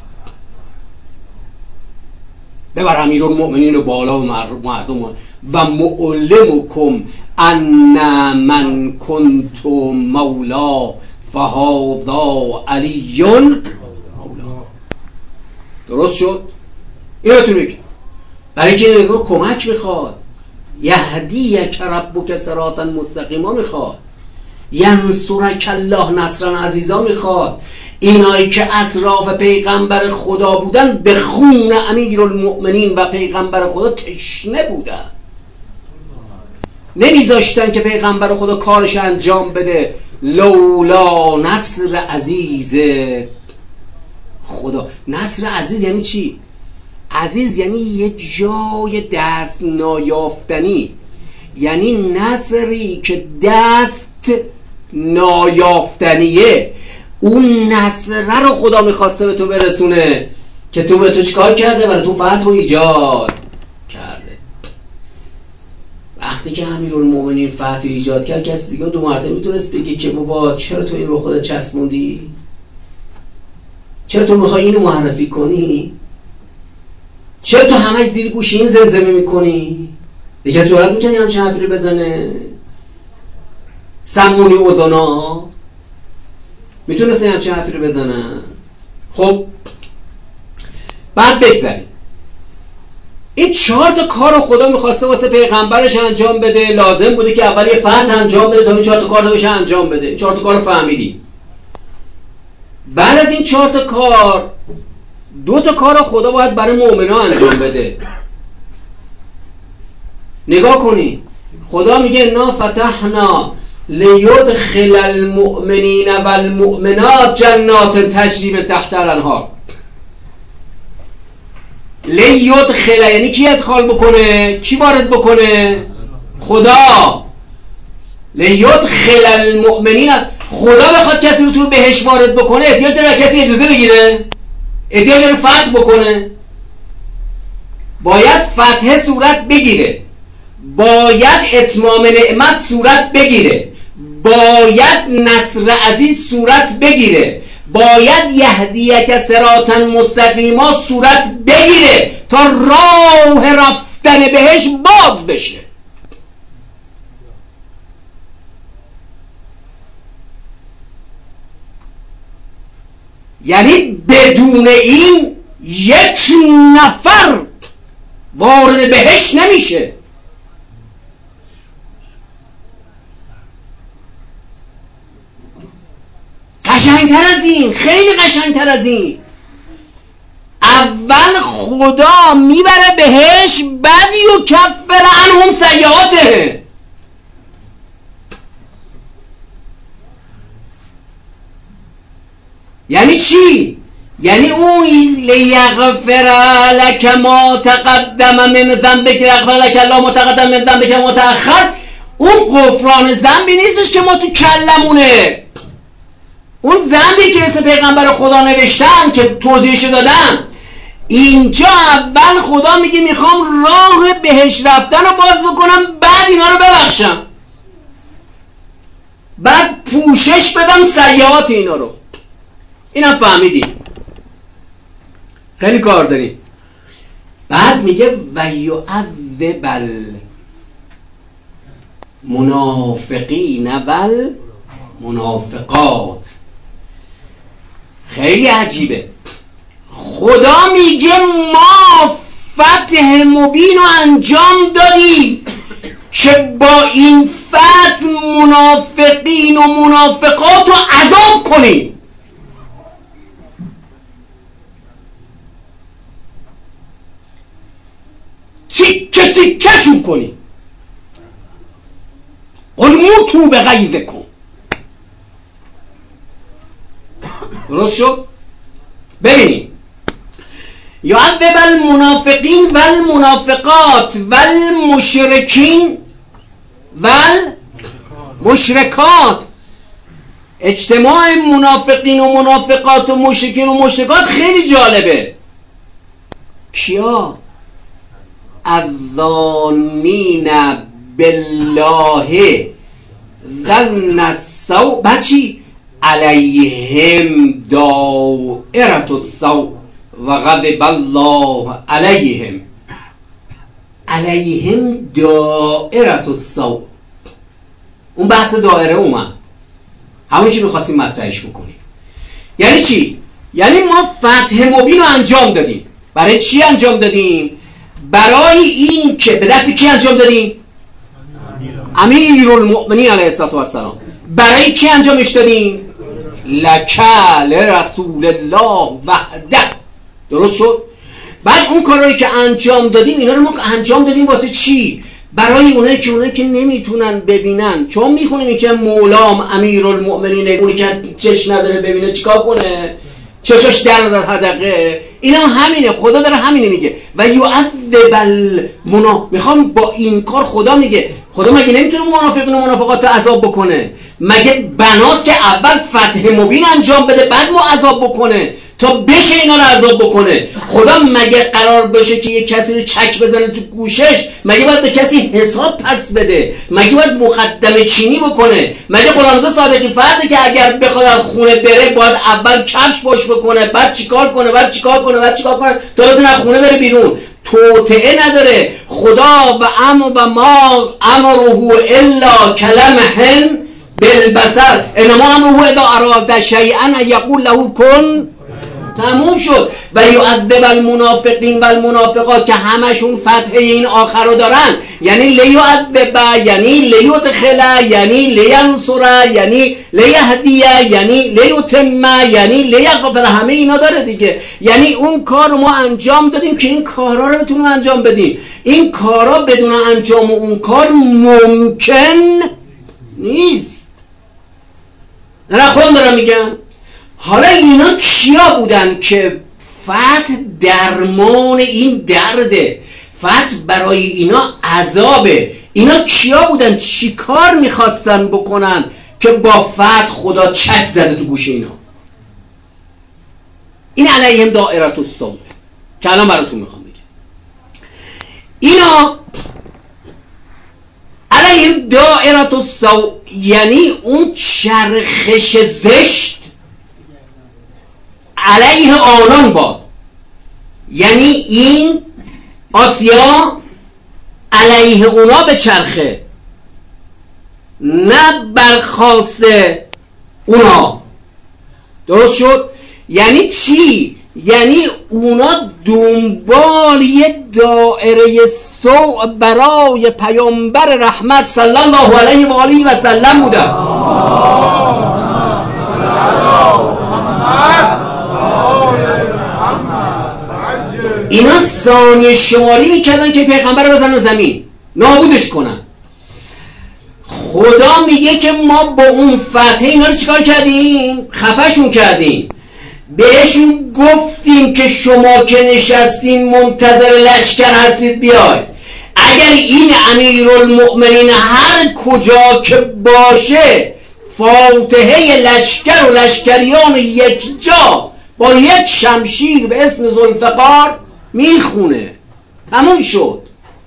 ببر امیرالمؤمنین رو بالا و مردم و معلمکم ان من کنت مولا فهذا علی مولا. درست شد؟ اینو تو میگه برای که اینو کمک میخواد. یهدیک ربک صراطا مستقیما میخواد. ینصرک الله نصرا عزیزا میخواد. اینایی که اطراف پیغمبر خدا بودن به خون امیرالمؤمنین و پیغمبر خدا تشنه بودن، نمیذاشتن که پیغمبر خدا کارش انجام بده. لولا نصر عزیز خدا. نصر عزیز یعنی چی؟ عزیز یعنی یه جای دست نایافتنی، یعنی نصری که دست نایافتنیه. اون نصره رو خدا میخواسته به تو برسونه که تو به تو چیکار کرده؟ برای تو فتح و ایجاد کرده. وقتی که امیرالمومنین فتح و ایجاد کرد، کسی دیگه دو مرتبه میتونست بگه که بابا چرا تو این رو خودت چسبوندی؟ چرا تو میخوای اینو معرفی کنی؟ چرا تو همش زیر گوش این زمزمه میکنی؟ دیگه جرأت میکنی همچین حرفی رو بزنه؟ سمونی اذنا میتونستی همچین حرفی رو بزنن؟ خب بعد بگذاریم این چهار تا کار رو خدا میخواسته واسه پیغمبرش انجام بده. لازم بوده که اول یه فتح انجام بده تا این چهار تا کار رو بشه انجام بده. این چهار تا کار رو فهمیدی. بعد از این چهار تا کار دو تا کار رو خدا باید برای مؤمنا انجام بده. نگاه کنی خدا میگه انا فتحنا لیدخل المؤمنین والمؤمنات جنات تجری من تحتها الانهار. لیدخل یعنی کی ادخال بکنه؟ کی وارد بکنه؟ خدا. لیدخل المؤمنین، خدا بخواد کسی رو تو بهش وارد بکنه احتیاج داره کسی اجازه بگیره؟ احتیاج داره فتح بکنه؟ باید فتح صورت بگیره، باید اتمام نعمت صورت بگیره، باید نصر عزیز صورت بگیره، باید یهدیک صراطا مستقیما صورت بگیره تا راه رفتن بهش باز بشه. یعنی بدون این یک نفر وارد بهش نمیشه. قشنگتر از این، خیلی قشنگتر از این. اول خدا میبره بهش، بعد یکفر عنهم سیئاته. یعنی چی؟ یعنی اون لیغفر لک ما تقدم من ذنبک یغفر لک الله ما تقدم من ذنبک ما تأخر. اون غفران ذنبی نیستش که ما تو کلمونه، اون ذنبی که مثل پیغمبر خدا نوشتن که توضیحش دادن. اینجا اول خدا میگه میخوام راه بهش رفتن رو باز بکنم، بعد اینا رو ببخشم، بعد پوشش بدم سیئات اینا رو. اینم فهمیدیم، خیلی کار داریم. بعد میگه و یعذب المنافقین والمنافقات. خیلی عجیبه. خدا میگه ما فتح مبین رو انجام دادیم که با این فتح منافقین و منافقات رو عذاب کنیم. تیکه تیکشون کنیم. قل موتوا بغیظکم. درست شد؟ ببینیم یعذب المنافقین والمنافقات والمشرکین والمشرکات. اجتماع منافقین و منافقات و مشرکین و مشرکات خیلی جالبه. کیا؟ الظانین بالله ظن السوء. بچی علیهم دائرة السوء و غضب الله علیهم. علیهم دائرة السوء. اون بحث دائره اومد، همون چی میخواستیم مطرحش بکنیم. یعنی چی؟ یعنی ما فتح مبین رو انجام دادیم. برای چی انجام دادیم؟ برای این که به دست کی انجام دادیم؟ امیرالمؤمنین علیه الصلوة و السلام. برای کی انجامش دادیم؟ لکل رسول الله وحده. درست شد؟ بعد اون کارهایی که انجام دادیم اینا رو ما انجام دادیم واسه چی؟ برای اونایی که اونایی که نمیتونن ببینن. چون میخونیم که مولام امیرالمؤمنین، اونی که چش نداره ببینه چیکار کنه؟ چشاش در در حدقه. اینا هم همینه، خدا داره همینه میگه و یعذب المنا. میخوام با این کار خدا میگه خدا مگه نمیتونه منافقین و منافقات عذاب بکنه؟ مگه بناست که اول فتح مبین انجام بده بعد ما عذاب بکنه تا بشه اینا رو عذاب بکنه؟ خدا مگه قرار بشه که یه کسی رو چک بزنه تو گوشش؟ مگه باید به کسی حساب پس بده؟ مگه باید مقدمه چینی بکنه؟ مگه غلامرضا صادقی فرده که اگر بخواد از خونه بره باید اول کفش پاش بکنه بعد چیکار کنه بعد چیکار کنه بعد چیکار کنه تا بتونه از خونه بره بیرون؟ توطئه نداره. خدا و ام و ما امره الا کلمهن بالبصر انما امره اذا اراد شیئا یقول له کن. تموم شد. و یعذب المنافقین و المنافقات که همشون فتحه این آخر رو دارن، یعنی لیعذب، یعنی لیدخل، یعنی لینصر، یعنی لیهدیه، یعنی لیتم، یعنی لیغفر. همه اینا داره دیگه. یعنی اون کار رو ما انجام دادیم که این کارا رو بتونیم انجام بدیم. این کارا بدون انجام اون کار ممکن نیست. نه خودم دارم میگم. حالا اینا کیا بودن که فتح درمان این درده؟ فتح برای اینا عذابه. اینا کیا بودن؟ چی کار میخواستن بکنن که با فتح خدا چک زده تو گوش اینا؟ این علیهم دائرة السوء که الان براتون میخوام بگم. اینا علیهم دائرة السوء یعنی اون چرخش زشت علیه آنان باد. یعنی این آسیا علیه اونا به چرخه، نه برخواست اونا. درست شد؟ یعنی چی؟ یعنی اونا دنبال یه دائره سوء برای پیامبر رحمت صلی الله علیه و آله و سلم بودن. اینا ثانیه شماری میکردن که پیغمبر رو بزنن زمین نابودش کنن. خدا میگه که ما با اون فتح اینا رو چیکار کردیم؟ خفشون کردیم. بهشون گفتیم که شما که نشستین منتظر لشکر هستید بیاید. اگر این امیرالمؤمنین هر کجا که باشه فاتحه لشکر و لشکریان یک جا با یک شمشیر به اسم ذوالفقار میخونه. تموم شد.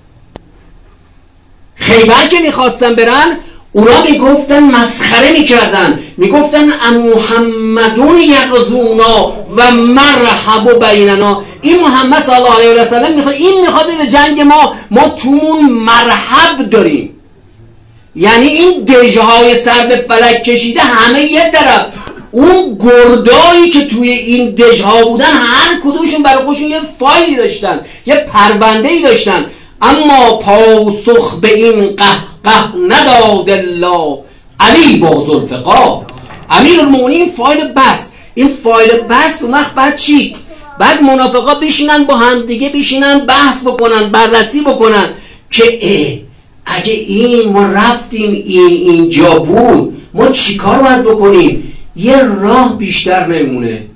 خیبر که میخواستن برن اونا میگفتن، مسخره میکردن، میگفتن ام محمدون یغزونا و مرحب بیننا. این محمد صلی الله علیه و سلم میخواد، این میخواد به جنگ ما، ما تومون مرحب داریم. یعنی این دژهای سر به فلک کشیده همه یه طرف، اون گردایی که توی این دژها بودن هر کدومشون برای خودشون یه فایلی داشتن، یه پرونده‌ای داشتن، اما پاسخ به این قهقه نداد الله علی با ذوالفقار. امیرالمؤمنین فایل بس. این فایل بس اون وقت بعد چی؟ بعد منافقا بشینن با هم دیگه بشینن بحث بکنن، بررسی بکنن که اگه این ما رفتیم این اینجا بود ما چی کار باید بکنیم؟ یه راه بیشتر نمونه،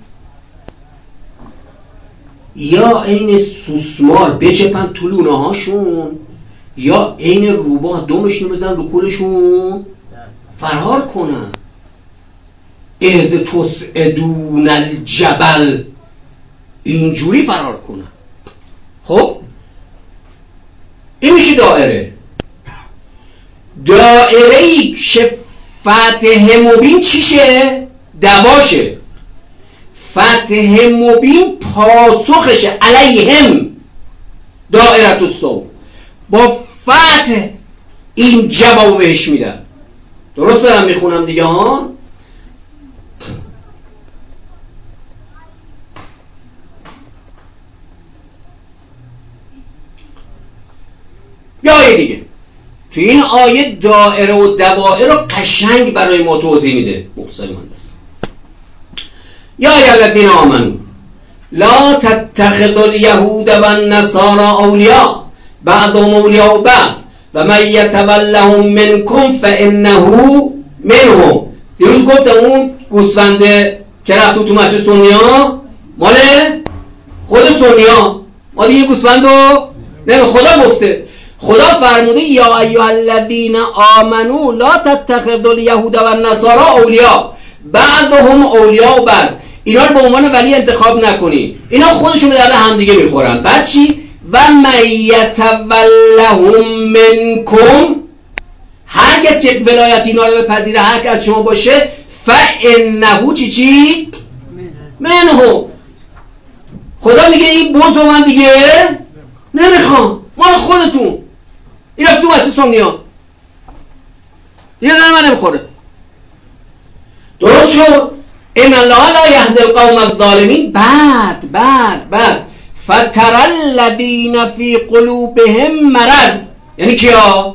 یا این سوسمار بچپن تو لونه هاشون، یا این روباه دومشون بزن رو کولشون فرار کنن. اذ تسعدون الجبل، اینجوری فرار کنن. خب این میشه دائره. دائره‌ای که فتح مبین چیشه؟ دواشه. فتح مبین پاسخشه علیهم دائرة السوء. با فتح این جواب بهش میدن. درست دارم میخونم دیگه ها؟ یا آیه دیگه تو این آیه دائره و دوائر رو قشنگ برای ما توضیح میده محسن مهندس. یا ایها الذین آمنوا لا تتخذوا اليهود والنصارى اولیاء بعضهم اولیاء بعض و من یتولهم منکم فانه منهم. دیروز گفتم اون گوسفند که رفت تو مسجد سنیا مال خود سنیا، ما دیگه گوسفند رو نه خدا گفته. خدا فرموده یا ایها الذین آمنوا لا تتخذوا اليهود والنصارى اولیاء بعضهم اولیاء بعض. اینا رو به عنوان ولی انتخاب نکنی، اینا خودشون به درد همدیگه میخورن. بعد چی؟ و من یتولهم منکم، هر کس که ولایت اینا رو بپذیره، هر کس از شما باشه، فانه چی چی؟ منه. خدا میگه این بوز رو من دیگه نمیخوام، مال خودتون. اینا تو مسیح سنیا دیگه در من نمیخوره. درست شد؟ ان الله لا یهدی القوم الظالمین. بعد بعد بعد فتر الذین فی قلوبهم مرض، یعنی کیا؟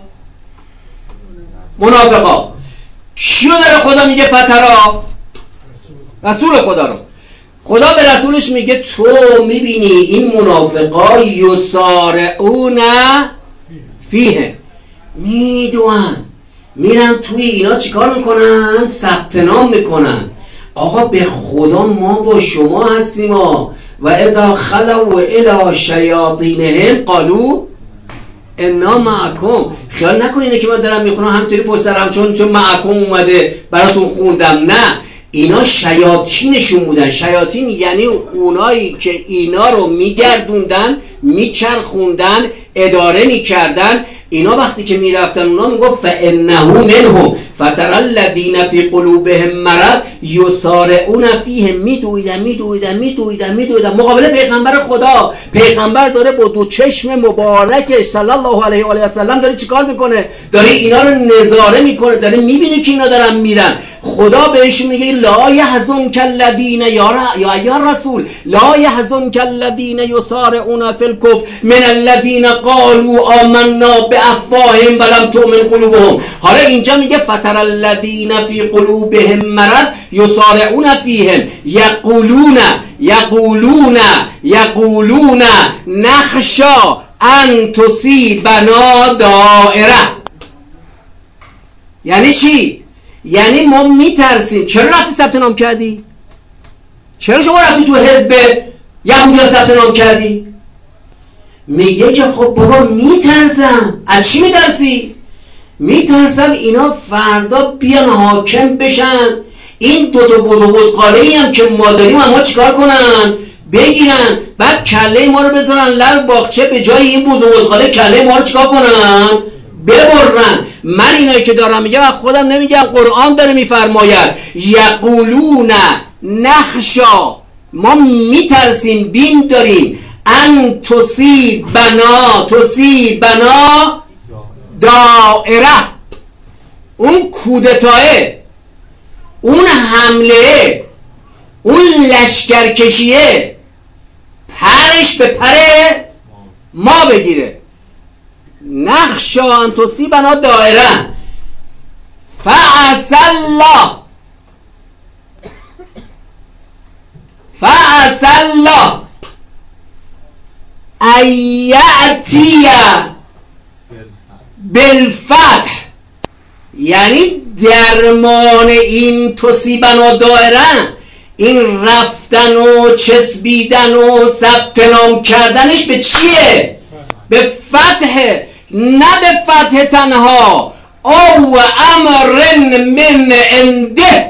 منافقا. کیو داره خدا میگه فترا؟ رسول خدا رو. خدا به رسولش میگه تو میبینی این منافقا یسارعون فیه، میدونن میرن توی اینا چیکار میکنن؟ ثبت نام میکنن. آقا به خدا ما با شما هستیم ها. و اذا خلوا الی شیاطینهم قالوا انا معکم. خیال نکنید که من دارم میخونم همینطوری پشت سرم چون چون معکم اومده براتون خوندم. نه، اینا شیاطینشون بودن. شیاطین یعنی اونایی که اینا رو میگردوندن، میچرخوندن، اداره میکردن. اینا وقتی که میرفتن اونا میگفت فانه منهم فتر الذین فی قلوبهم مرض یسارعون فیه، میدویدن میدویدن میدویدن میدویدن مقابل پیغمبر خدا. پیغمبر داره با دو چشم مبارکش صلی الله علیه و آله و سلم داره چیکار میکنه؟ داره اینا رو نظاره میکنه، داره میبینه که اینا دارن میرن. خدا بهشون میگه لا یحزنک الذین یا یا رسول لا یحزنک الذین یسارعون فی الکفر من الذین قالوا آمنا بافواههم ولم تؤمن قلوبهم. حالا اینجا میگه فتر الذین فی قلوبهم مرض یسارعون فیهم یقولون یقولون یقولون نخشا ان تصیبنا دائره. یعنی چی؟ یعنی ما میترسیم. چرا رفتی ثبت نام کردی؟ چرا شما رفتی تو حزب یهودیا ثبت نام کردی؟ میگه که خب بابا میترسم. از چی میترسی؟ میترسم اینا فردا بیان حاکم بشن، این دوتا بزرگسخاله هم که ما داریم اما چیکار کنن؟ بگیرن، بعد کله ما رو بذارن لب باغچه، به جای این بزرگسخاله کله ما رو چیکار کنن؟ ببرن. من اینایی که دارم میگم خودم نمیگم، قرآن داره میفرماید یقولون نخشا، ما میترسیم، بین داریم، ان تصیبنا تصیبنا دائره، اون کودتاه، اون حمله، اون لشکرکشیه پرش به پر ما بگیره. نخشا ان تصیبنا دائره فعسى الله فعسى الله ان یأتی بالفتح. یعنی درمان این تصیبنا دائره، این رفتن و چسبیدن و ثبت نام کردنش به چیه؟ به فتح. نه به فتح تنها، او امر من عنده،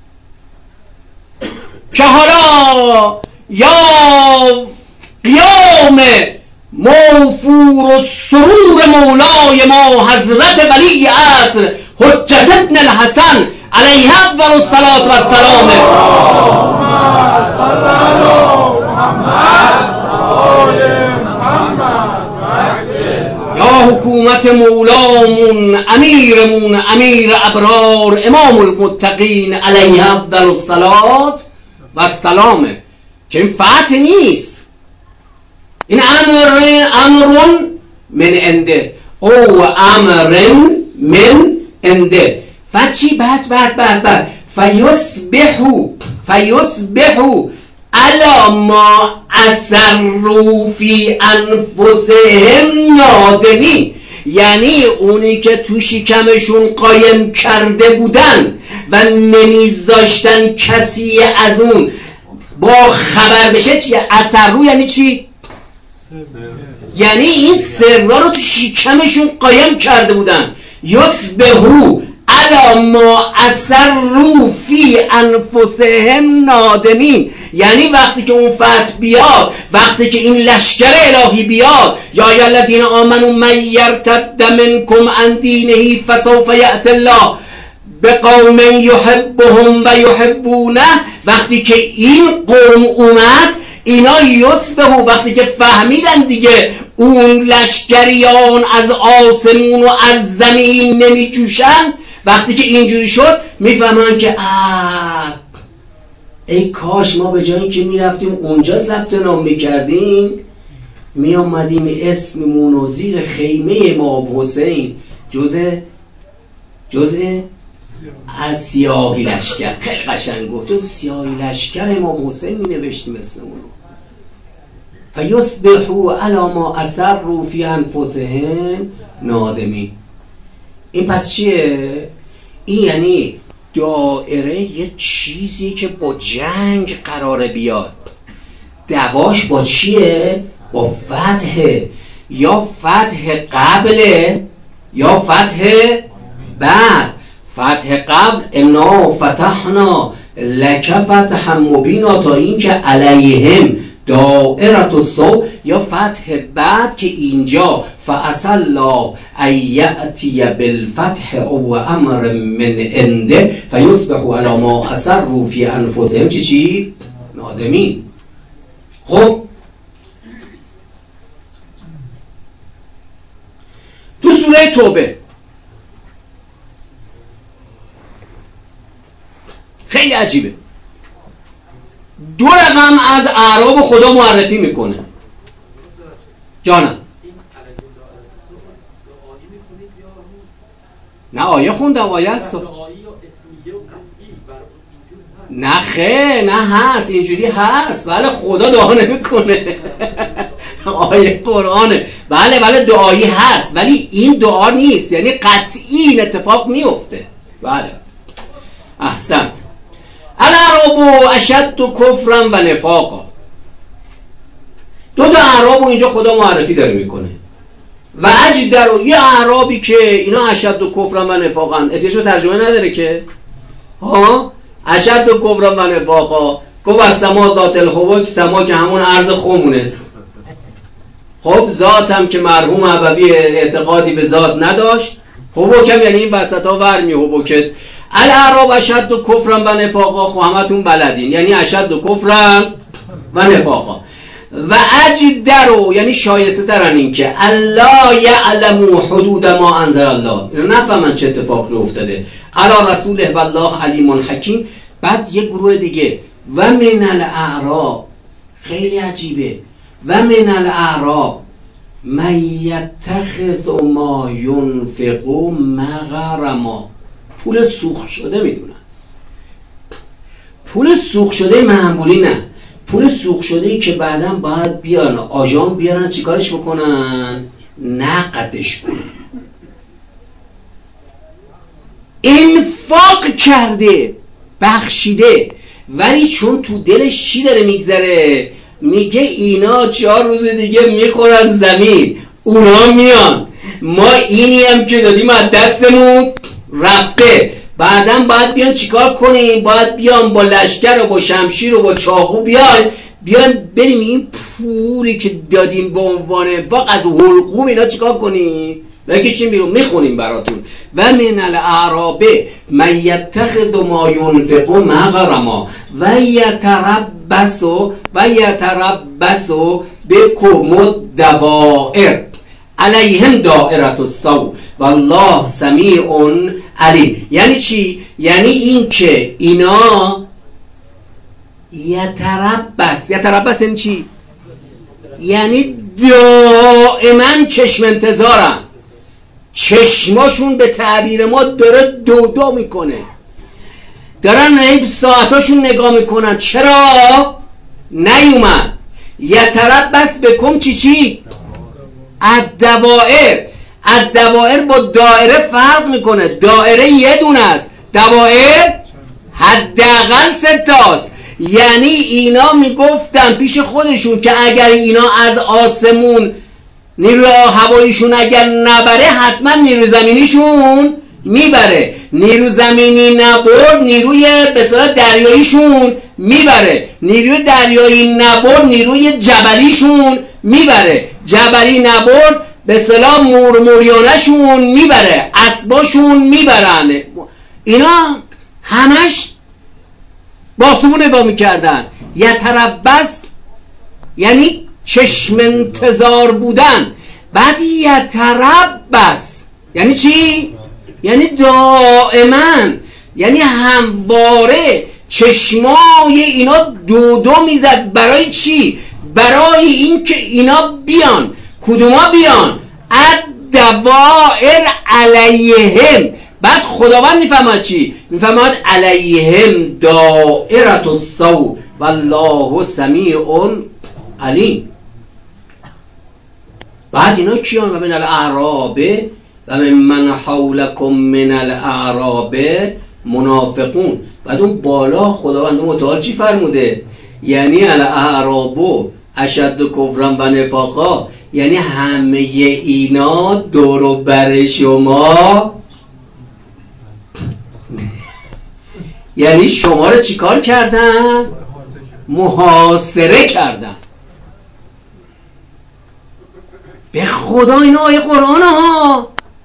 که حالا یا قیام موفور و سرور مولای ما حضرت ولی عصر حجت ابن الحسن علیه افضل الصلاة و السلام یا حکومت مولامون، امیرمون، امیر ابرار، امام المتقین علیه افضل الصلاة و السلام. که این فتح نیست، این امر امر من عنده، او امر من عنده. فچی بعد بعد بعد بعد فیصبحو فیصبحوا علی ما اسروا فی انفسهم نادمین، یعنی اونی که تو شکمشون قایم کرده بودن و نمیذاشتن کسی از اون با خبر بشه. چیه اسروا؟ یعنی چی؟ یعنی این سرا رو تو شکمشون قایم کرده بودن. یصبحوا علی ما اسروا فی انفسهم نادمین، یعنی وقتی که اون فتح بیاد، وقتی که این لشکر الهی بیاد، یا ای الذین آمنوا من یرتد منکم عن دینه فسوف یأتی الله بقوم یحبهم و یحبونه، وقتی که این قوم اومد اینا یصبحوا، وقتی که فهمیدن دیگه اون لشکریان از آسمون و از زمین نمی جوشن، وقتی که اینجوری شد میفهمن که آه ای کاش ما به جایی که میرفتیم اونجا ثبت نام میکردیم، میامدیم اسممون و زیر خیمه امام حسین جزء جزء از سیاهی لشکر، خیلی قشنگ گفت، جزء سیاهی لشکر امام حسین می نوشتیم اسممون رو. فیصبحوا علی ما اسروا فی انفسهم نادمین. این پس چیه؟ این یعنی دائره یه چیزی که با جنگ قراره بیاد، دواش با چیه؟ با فتح، یا فتح قبله یا فتح بعد. فتح قبل انا فتحنا لک فتحا مبینا، تا این که علیهم دائرة السوء، یا فتح بعد که اینجا فعسى الله ان یأتی بالفتح او امر من عنده فیصبحوا علی ما اسروا فی انفسهم چی چی؟ نادمین. خب تو سوره توبه خیلی عجیبه، دو رقم از اعراب خدا معرفی میکنه. جانم نه آیه خوندم، آیه هست نه خیر نه هست، اینجوری هست. بله خدا دعا نمیکنه آیه قرآنه. بله بله دعایی هست، ولی این دعا نیست، یعنی قطعی این اتفاق میفته. بله احسنت. الاعراب اشد کفرا و نفاقا، دو تا اعراب اینجا خدا معرفی داره میکنه. و اجدر، یه اعرابی که اینا اشد کفرا و نفاقا، احتیاج به ترجمه نداره که ها، اشد کفرا و نفاقا. گفت از سما ذات الحبک، سما که همون عرض خمون است. خب ذات هم که مرحوم ابوی اعتقادی به ذات نداشت، حبکم یعنی این وسط ها ور می حبکت. الاعراب اشد و کفرا و نفاقا، خب همتون بلدین، یعنی اشد و کفرا و نفاقا. و اجدروا یعنی شایسته ترن این که الله یعلم حدود ما انزل الله، اینا نفهمن چه اتفاقی افتاده. علی رسوله والله علیم حکیم. بعد یک گروه دیگه و من الاعراب، خیلی عجیبه، و من الاعراب من یتخذ ما ینفق مغرما، پول سوخت شده میدونن، پول سوخت شده معمولی نه، پول سوخت شده ای که بعداً باید بیان آژان بیارن چیکارش بکنن؟ نقدش کنن. انفاق کرده، بخشیده، ولی چون تو دلش چی داره میگذره؟ میگه اینا چهار روز دیگه میخورن زمین، اونا میان، ما اینی هم که دادیم از دستمون رفته، بعدم باید بیان چیکار کنیم؟ باید بیان با لشکر و با شمشیر و با چاقو بیان بیان بریم این پولی که دادیم به عنوان انفاق از حلقوم اینا چیکار کنیم؟ بکشیم بیرون. میخونیم براتون. و من الاعراب من یتخذ ما ینفق مغرما و یتربص و یتربص بکم الدوائر علیهم دائرة السوء والله سمیع علیم. یعنی چی؟ یعنی این که اینا یتربص، یتربص یعنی چی؟ یعنی دائما چشم انتظارن، چشماشون به تعبیر ما داره دودا میکنه، دارن هی ساعتاشون نگاه میکنن چرا نیومد. یتربص بکم چی چی الدوائر. الدوائر با دایره فرق میکنه. دایره یه دونه است، دوائر حداقل سه تاست. یعنی اینا میگفتن پیش خودشون که اگر اینا از آسمون نیروی هواییشون اگر نبره حتما نیروی زمینیشون میبره. نیرو زمینی نبرد نیروی به اصطلاح دریاییشون میبره. نیروی دریایی نبرد نیروی جبلیشون میبره. جبلی نبرد به اصطلاح مورموریانشون میبره، اسباشون میبرن. اینا همش با آسمون نگاه میکردن. یتربص یعنی چشم انتظار بودن. بعد یتربص یعنی چی؟ یعنی دائما، یعنی همواره چشمای اینا دو دو میزد. برای چی؟ برای این که اینا بیان. کدوما بیان؟ الدوائر علیهم. بعد خداوند میفهمد چی؟ میفهمد علیهم دائرة السوء والله سمیع علیم. بعد اینا کیان؟ و من الاعراب و من من حولکم من الاعراب منافقون. بعد اون بالا خداوند متعال چی فرموده؟ یعنی الاعراب اشد کفرا و نفاقا، یعنی همه اینا دور و بر شما یعنی شما رو چیکار کردن؟ محاصره کردن. به خدا این آیه قرآن ها.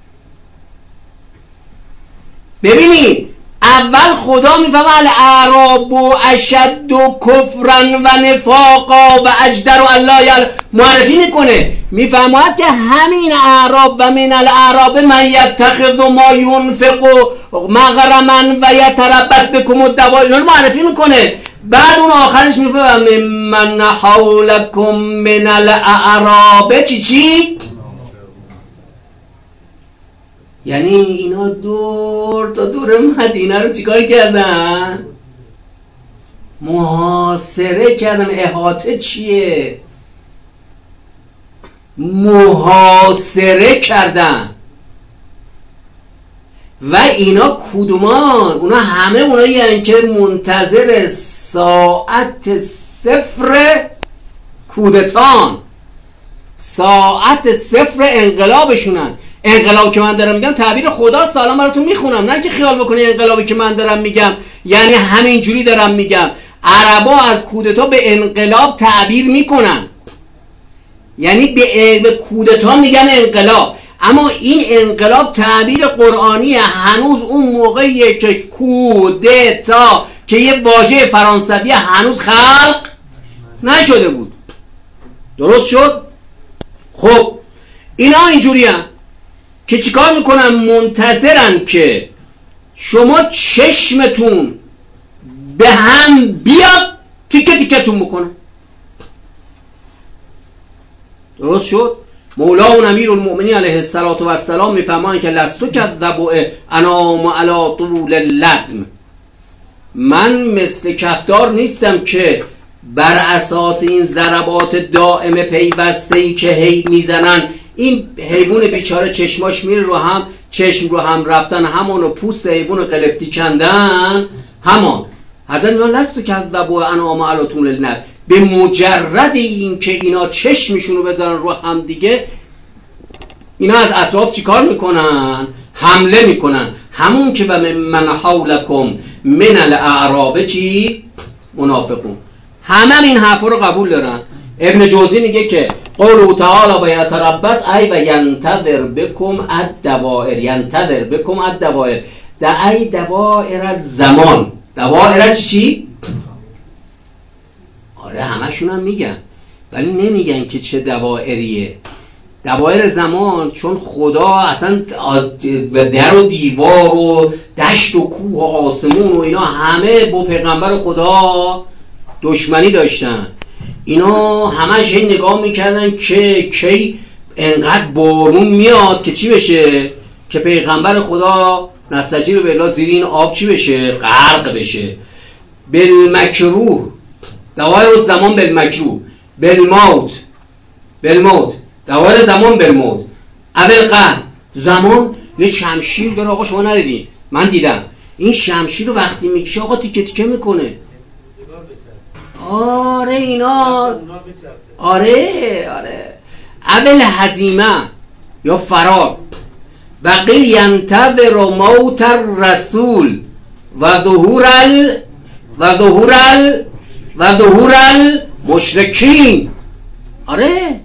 ببینید اول خدا میفهمه الاعراب اشد کفرا و نفاقا و اجدر الله معرفی میکنه. میفهمد که همین اعراب و من الاعراب من یتخذ ما ینفق مغرما و یتربص بکم الدوائر، اینو معرفی میکنه. بعد اون آخرش میفهمه من حولکم من الاعراب چی چی؟ یعنی اینا دور تا دور مدینه رو چیکار کردن؟ محاصره کردن. احاطه چیه؟ محاصره کردن. و اینا کدومان؟ اونا همه اونا یعنی که منتظر ساعت صفر کودتان، ساعت صفر انقلابشونن. انقلاب که من دارم میگم تعبیر خدا سلام براتون میخونم، نه که خیال بکنی انقلابی که من دارم میگم یعنی همین جوری دارم میگم. عربا از کودتا به انقلاب تعبیر میکنن، یعنی به, به کودتا میگن انقلاب. اما این انقلاب تعبیر قرآنیه. هنوز اون موقعیه که کودتا که یه واژه فرانسوی هنوز خلق نشده بود. درست شد؟ خب اینا اینجوری هم که چیکار میکنن؟ منتظرن که شما چشمتون به هم بیاد تیکه تیکتون بکنن. درست شد؟ مولانا امیر المؤمنین علیه السلام میفهمان که لستو کذبوا انام علی طول اللدم. من مثل کفتار نیستم که بر اساس این ضربات دائم پیوسته‌ای که هی میزنن این حیوان بیچاره چشماش میره رو هم، چشم رو هم رفتن همان و پوست حیوان رو قلفتی کندن همان. حضرت میگن لستو کذبوا انام علی طول اللدم. به مجرد این که اینا چشمشون رو بذارن رو هم دیگه، اینا از اطراف چیکار میکنن؟ حمله میکنن. همون که و من حولکم من الاعراب چی؟ منافقون. همه این حرفا رو قبول دارن. ابن جوزی میگه که قوله تعالی و یتربص ای و ینتظر بکم الدوائر. ینتظر بکم الدوائر دعی دوائر زمان. دوائر چی چی؟ آره همشون هم میگن، ولی نمیگن که چه دوائریه. دوائر زمان چون خدا اصلا در و دیوار و دشت و کوه و آسمون و اینا همه با پیغمبر خدا دشمنی داشتن. اینا همش هی نگاه میکردن که کی انقدر بارون میاد که چی بشه؟ که پیغمبر خدا نستجیر بالله زیر این آب چی بشه؟ غرق بشه. بالمکروه دوای زمان بالمکروه، بالموت بالموت دوای زمان بالموت، اول قتل زمان. یه شمشیر داره آقا، شما ندیدین؟ من دیدم این شمشیر رو وقتی میکشه آقا تیکه تیکه میکنه. آره اینا آره آره اول هزیمه یا فرار. و قیل ینتظر موت الرسول و ظهور ال و ظهور ال و ظهور المشرکین. آره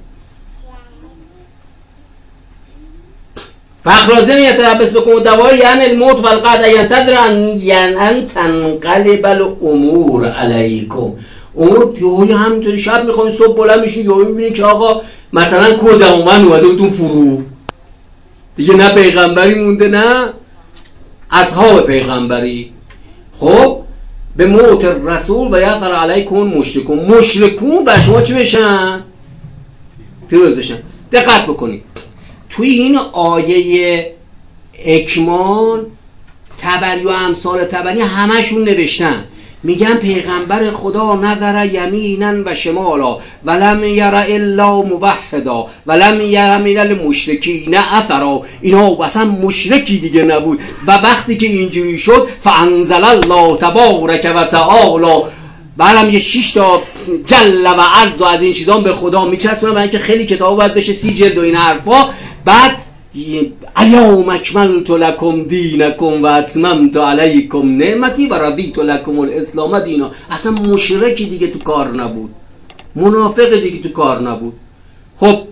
فخرازم یتربص بکم دوای یعنی الموت و القتل ینتظر ان تنقلب الامور علیکم. امور یهویی همینطوری شب میخواین صبح بلند میشین یهویی میبینین که آقا مثلا کودم اومد اومده بودون فرو دیگه، نه پیغمبری مونده نه اصحاب پیغمبری. خب به موت رسول و یظهر علیکم مشرکون. مشرکون بر شما چی بشن؟ پیروز بشن. دقت بکنید توی این آیه اکمال تبری و امثال تبری همشون نوشتن میگن پیغمبر خدا نظر یمینا و شمالا ولم یر الا موحدا ولم یر من المشرکین اثرا. اینا اصلا مشرکی دیگه نبود. و وقتی که اینجوری شد فانزل الله تبارک و تعالی، بعدم یه شش تا جل و عز و از این چیزان به خدا میچسبونن، برای اینکه خیلی کتاب باید بشه سی جلد و این حرفا. بعد الیوم اکملت لکم دینکم و اتممت علیکم نعمتی و رضیت لکم الاسلام دینا. اصلا مشرکی دیگه تو کار نبود، منافق دیگه تو کار نبود. خب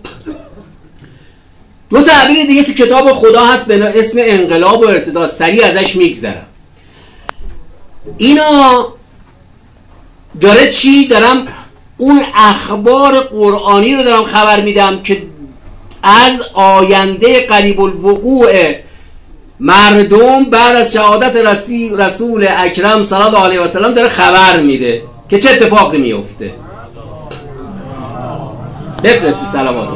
دو تعبیر دیگه تو کتاب خدا هست به اسم انقلاب و ارتداد، سریع ازش میگذرم. اینا داره چی؟ دارم اون اخبار قرآنی رو دارم خبر میدم که از آینده قریب الوقوع مردم بعد از شهادت رسول اکرم صلی الله علیه و سلم داره خبر میده که چه اتفاقی میفته. بفرستی سلامات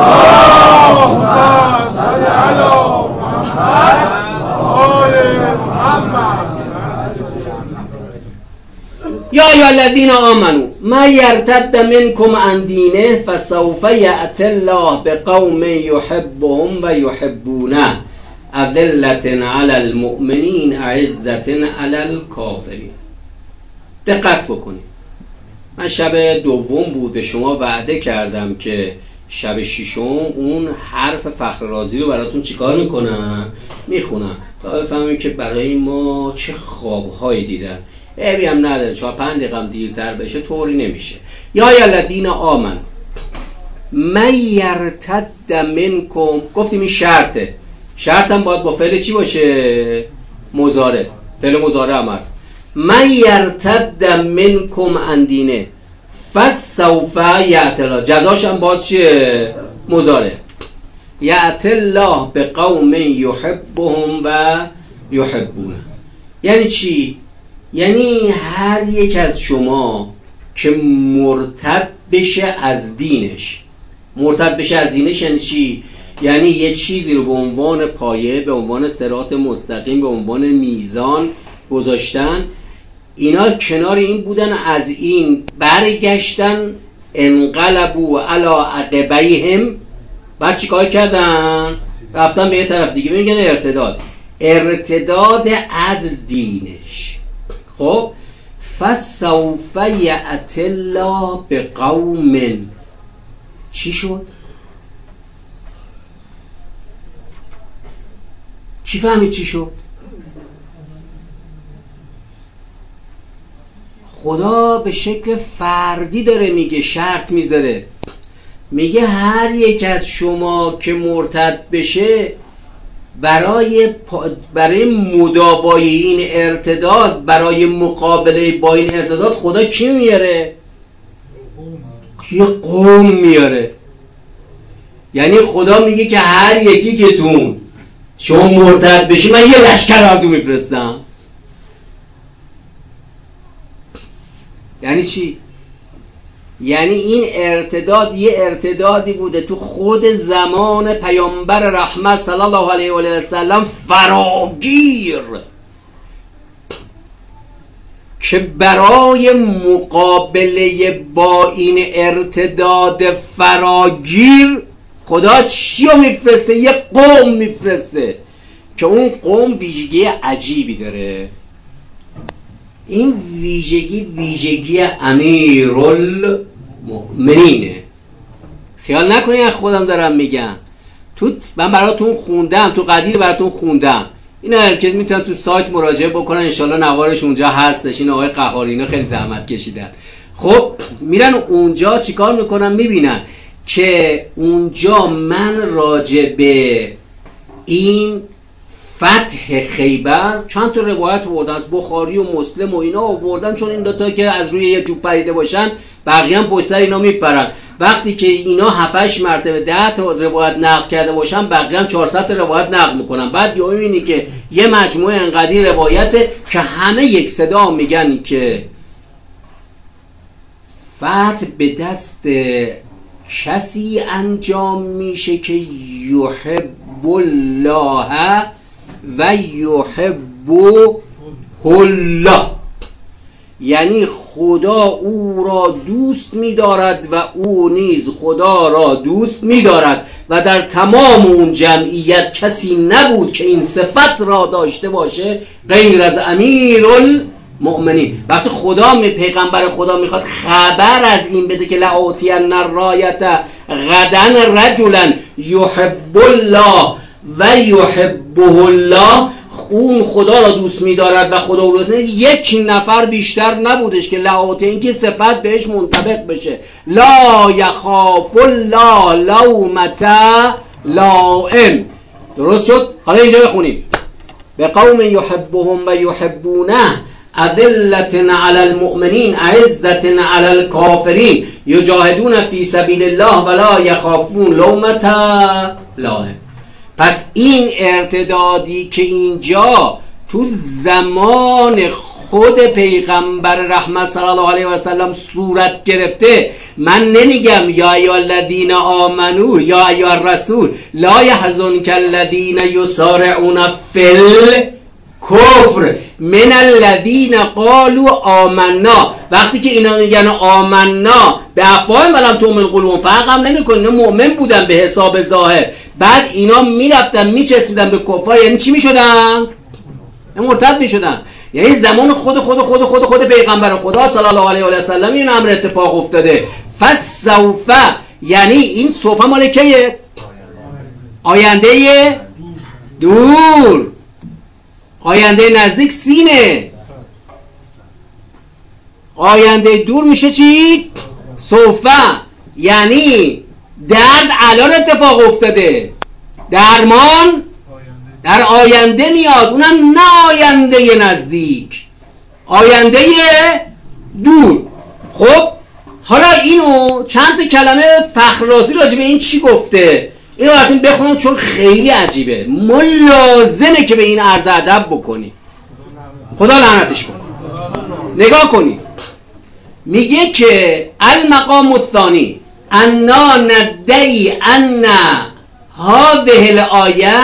یا ایها الذین آمنوا من یرتد منکم عن دینه فسوف یأتی الله بقوم یحبهم و یحبونه اذلة علی المؤمنین اعزة علی الکافرین. دقت بکنید، من شب دوم بود به شما وعده کردم که شب ششم اون حرف فخر رازی رو براتون چیکار میکنم؟ میخونم تا بفهمیم که برای ما چه خوابهایی دیدن. عیبی هم نداره، چهار پنج دقیقه هم دیرتر بشه طوری نمیشه. یا یا الذین آمنوا من یرتد منکم، گفتیم این شرطه، شرط هم باید با فعل چی باشه؟ مضارع. فعل مضارع هم هست. من یرتد منکم عن دینه فسوف یأتی الله، جزاش هم باید چیه؟ مضارع. یأتی الله بقوم یحبهم و یحبونه. یعنی چی؟ یعنی هر یک از شما که مرتد بشه از دینش، مرتد بشه از دینش یعنی چی؟ یعنی یه چیزی رو به عنوان پایه، به عنوان صراط مستقیم، به عنوان میزان گذاشتن، اینا کنار این بودن، از این برگشتن، انقلبوا علی عقبیهم، بعد چی کار کردن؟ رفتن به یه طرف دیگه، میگن ارتداد. ارتداد از دینش. خب فسوف یأتی الله بقوم، چی شد؟ کی فهمید چی شد؟ خدا به شکل فردی داره میگه، شرط میذاره، میگه هر یک از شما که مرتد بشه برای برای مداوای این ارتداد، برای مقابله با این ارتداد خدا کی میاره؟ یه قوم میاره. یعنی خدا میگه که هر یکی که تون شما مرتد بشی من یه لشکر رو تو میفرستم. یعنی چی؟ یعنی این ارتداد یه ارتدادی بوده تو خود زمان پیامبر رحمت صلی الله علیه و آله و سلم فراگیر، که برای مقابله با این ارتداد فراگیر خدا چی رو میفرسته؟ یه قوم میفرسته که اون قوم ویژگی عجیبی داره. این ویژگی ویژگی امیرالمؤمنینه. خیال نکنید خودم دارم میگم، تو من براتون خوندم، تو قدیر براتون خوندم، اینا که میتونن تو سایت مراجعه بکنن، انشالله نوارش اونجا هستش. این آقای قهاری اینا خیلی زحمت کشیدن. خب میرن اونجا چیکار میکنن؟ میبینن که اونجا من راجع به این فتح خیبر چند تا روایت آوردن از بخاری و مسلم و اینا آوردن، چون این دوتا که از روی یه جوب پریده باشن بقیه هم پشت سر اینا میپرن. وقتی که اینا هفت هشت مرتبه ده تا روایت نقل کرده باشن بقیه هم چهارصد تا روایت نقل میکنن. بعد یا میبینی که یه مجموعه انقدی روایته که همه یک صدا میگن که فتح به دست کسی انجام میشه که یحب الله و یحبه الله، یعنی خدا او را دوست می‌دارد و او نیز خدا را دوست می‌دارد و در تمام اون جمعیت کسی نبود که این صفت را داشته باشه غیر از امیرالمؤمنین. وقتی خدا می پیغمبر خدا میخواد خبر از این بده که لآتین الرایت غدا رجلا یحب الله و یحبه الله، اون خدا را دوست می‌دارد و خدا رو دوست می‌دارد، یک نفر بیشتر نبودش که لآتین این که صفت بهش منطبق بشه. لا یخاف الله لومة لائم. درست شد؟ حالا اینجا بخونیم به قوم یحبهم و یحبونه اذلة علی المؤمنین اعزة علی الکافرین یجاهدون فی سبیل الله ولا یخافون لومة لائم. پس این ارتدادی که اینجا تو زمان خود پیغمبر رحمت صلی الله علیه و سلم صورت گرفته، من نمیگم یا ایها الذین آمنو یا ایها الرسول لا یحزنک الذین یسارعون فی الکفر من الذین قالوا آمنا. وقتی که اینا میگن آمنا به افواههم ولم تؤمن قلوبهم، فرق هم نمیکنه، اینا مؤمن بودن به حساب ظاهر، بعد اینا میرفتن میچسبیدن به کفار، یعنی چی میشدن؟ مرتد میشدن. یعنی زمان خود خود خود خود خود پیغمبر خدا صلی الله علیه و سلم این امر اتفاق افتاده. فسوف، یعنی این سوف مال کیه؟ آینده دور، آینده نزدیک سینه، آینده دور میشه چی؟ سوف، یعنی درد الان اتفاق افتاده، درمان در آینده میاد، اونم نه آینده نزدیک، آینده دور. خب حالا اینو چند تا کلمه فخررازی راجع به این چی گفته، اینو براتون بخونم چون خیلی عجیبه، ما لازمه که به این عرض ادب بکنیم. خدا لعنتش بکنه. نگاه کنید، میگه که المقام الثانی انا ندعی ان هذه الآیه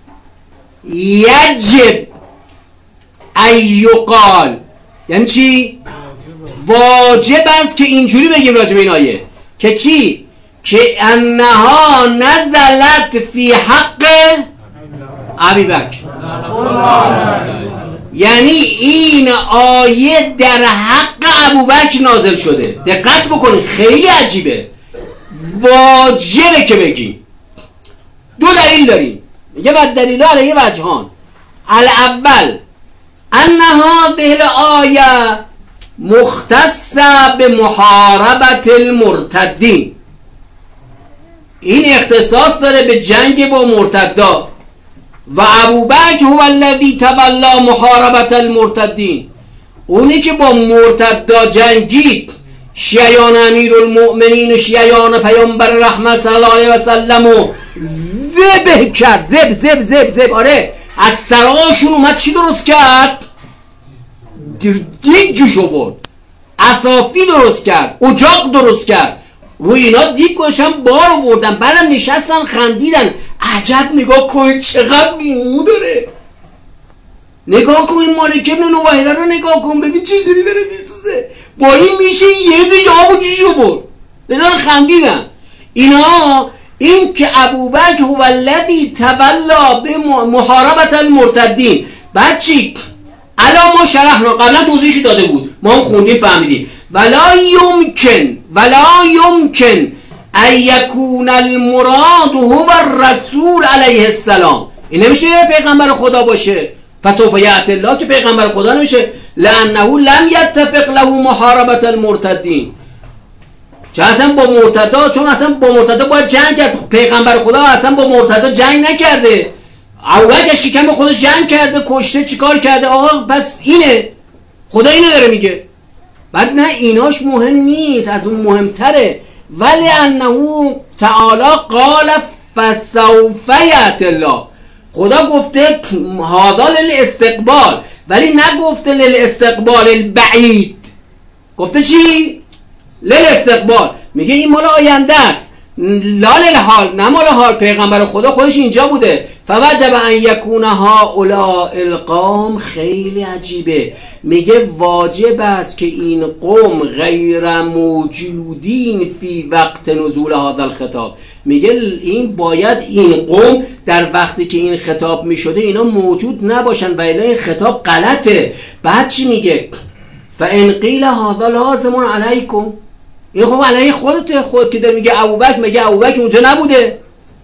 یجب ان یقال، یعنی چی؟ واجب است که اینجوری بگیم راجع به این آیه که چی؟ که انها نزلت فی حق ابی بکر، یعنی این آیه در حق ابوبکر نازل شده. دقت بکنید خیلی عجیبه، واجبه که بگیم. دو دلیل داریم، میگه بعد دلیل علیه وجهان. الاول ان هذه الآیه مختص به محاربت المرتدین، این اختصاص داره به جنگ با مرتدا، و ابوبکر هو الذی تولی محاربت المرتدین، اونی که با مرتدا جنگید، شیعیان امیرالمؤمنین و شیعیان پیامبر رحمت صلی الله علیه و سلم و ذبح کرد، زب زب زب زب آره از سراشون اومد چی درست کرد؟ دیگ جوش آورد. اثافی درست کرد، اجاق درست کرد، روی اینا دیگ گوشن بار آوردن، بعدم نشستن خندیدن. عجب نگاه کنید چقدر مو داره، نگاه کن این مالک ابن نویره رو نگاه کن ببین چجوری داره میسوزه، با این میشه یه دیگه آب و جوشو برد. نشستن خندیدن اینا. این که ابوبکر هو الذی تولا به محاربت المرتدین. بعد چی؟ الا ما شرحنا، قبلا توضیحش داده بود، ما هم خوندیم فهمیدیم. ولا یمکن ولا یمکن ان یکون المراد هو الرسول علیه السلام. این نمیشه پیغمبر خدا باشه، فسوف یأتی الله که پیغمبر خدا نمیشه، لانه لم یتفق له محاربت المرتدین. چون اصلا با مرتدا، چون اصلا با مرتدا باید جنگ کرد. پیغمبر خدا اصلا با مرتدا جنگ نکرده، اول که شکم به خودش جنگ کرده، کشته، چیکار کرده. آقا پس اینه، خدا اینو داره میگه. بعد نه ایناش مهم نیست، از اون مهمتره. ولی انه تعالی قال فسوف یأتی الله. خدا گفته هذا للاستقبال، ولی نگفته للاستقبال البعید. گفته چی؟ للاستقبال. میگه این مال آینده است، لا للحال، نه مال حال. پیغمبر خدا خودش اینجا بوده. فوجب ان یکون هؤلاء القوم. خیلی عجیبه، میگه واجب است که این قوم غیر موجودین فی وقت نزول هذا الخطاب. میگه این باید این قوم در وقتی که این خطاب میشده اینا موجود نباشن و الا این خطاب غلطه. بعد چی میگه؟ فان قیل هذا لازم علیکم. این خب علیه خودته، خود که داره میگه ابوبکر، میگه ابوبکر اونجا نبوده.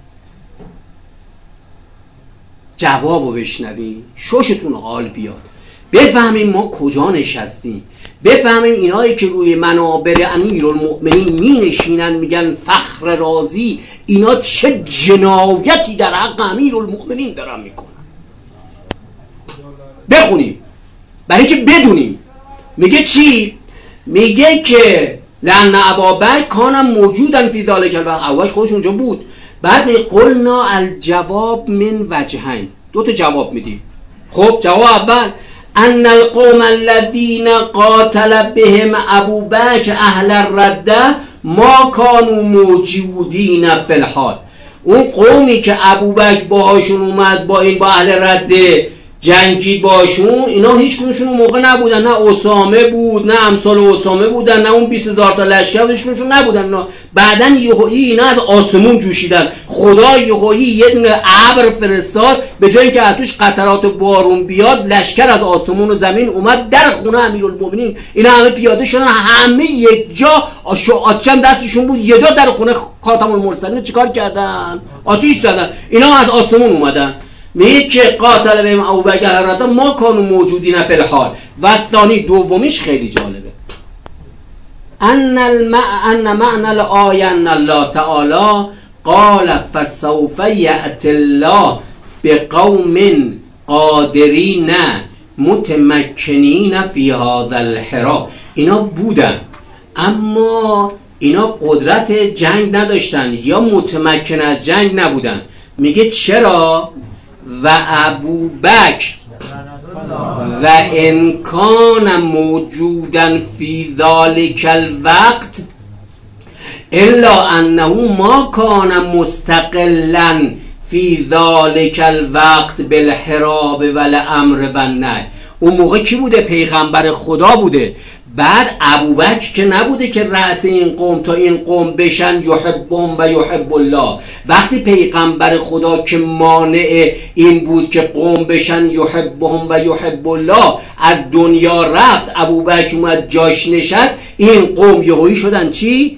جوابو بشنویم شوشتون حال بیاد، بفهمیم ما کجا نشستیم، بفهمیم اینایی که روی منابر امیرالمؤمنین می نشینن میگن فخر رازی، اینا چه جنایتی در حق امیرالمؤمنین دارن میکنن. بخونیم برای که بدونیم. میگه چی؟ میگه که لأن ابابکر کان موجودن فی ذلک الوقت. اول خودش اونجا بود. بعد می قلنا الجواب من وجهین. دو تا جواب میدیم. خب جواب اول ان القوم الذين قاتل بهم ابوبکر اهل الرده ما كانوا موجودین فی الحال. اون قومی که ابوبکر باهاشون اومد، با این با اهل رده جنگید باشون، اینا هیچ کنشون اون موقع نبودن، نه اسامه بود، نه امثال اسامه بودن، نه اون بیست هزار تا لشکر هیچ کنشون نبودن. اینا بعداً یهویی اینا از آسمون جوشیدن. خدا یهویی یه دونه ابر فرستاد، به جایی که اتوش قطرات بارون بیاد، لشکر از آسمون و زمین اومد در خونه امیرالمومنین. اینا همه پیاده شدن، همه یک جا، آتشم دستشون بود، یه جا در خونه خاتم المرسلین چیکار کردن؟ آتش زدن. اینا از آسمون اومدن. میگه که قاتل بهم ابوبکر حضرت ما کانوا موجودین فی الحال. و ثانی دومیش خیلی جالبه، ان الم ان معنى الآیه ان الله تعالی قال فسوف یأتی الله بقوم قادرین متمکنین فی هذا الحرا. اینا بودن اما اینا قدرت جنگ نداشتن یا متمکن از جنگ نبودن. میگه چرا؟ و ابوبکر و انکان موجودن فی ذالک الوقت الا انه ما کان مستقلا فی ذالک الوقت بالحراب والامر والنهی. اون موقع کی بوده؟ پیغمبر خدا بوده. بعد ابوبکر که نبوده که رأس این قوم تا این قوم بشن یحبهم و یحب الله. وقتی پیغمبر خدا که مانع این بود که قوم بشن یحبهم و یحب الله از دنیا رفت، ابوبکر اومد جاش نشست، این قوم یهویی شدن چی؟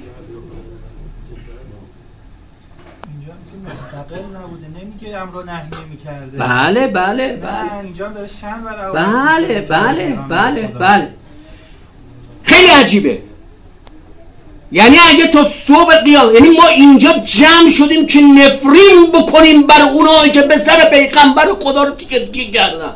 امر نهی نمی‌کرده. بله بله بله اینجا داره شن برای بله بله بله بله. خیلی عجیبه. یعنی اگه تا صبح قیام، یعنی ما اینجا جمع شدیم که نفرین بکنیم بر اونایی که به سر پیغمبر خدا رو تیکه تیکه کردن،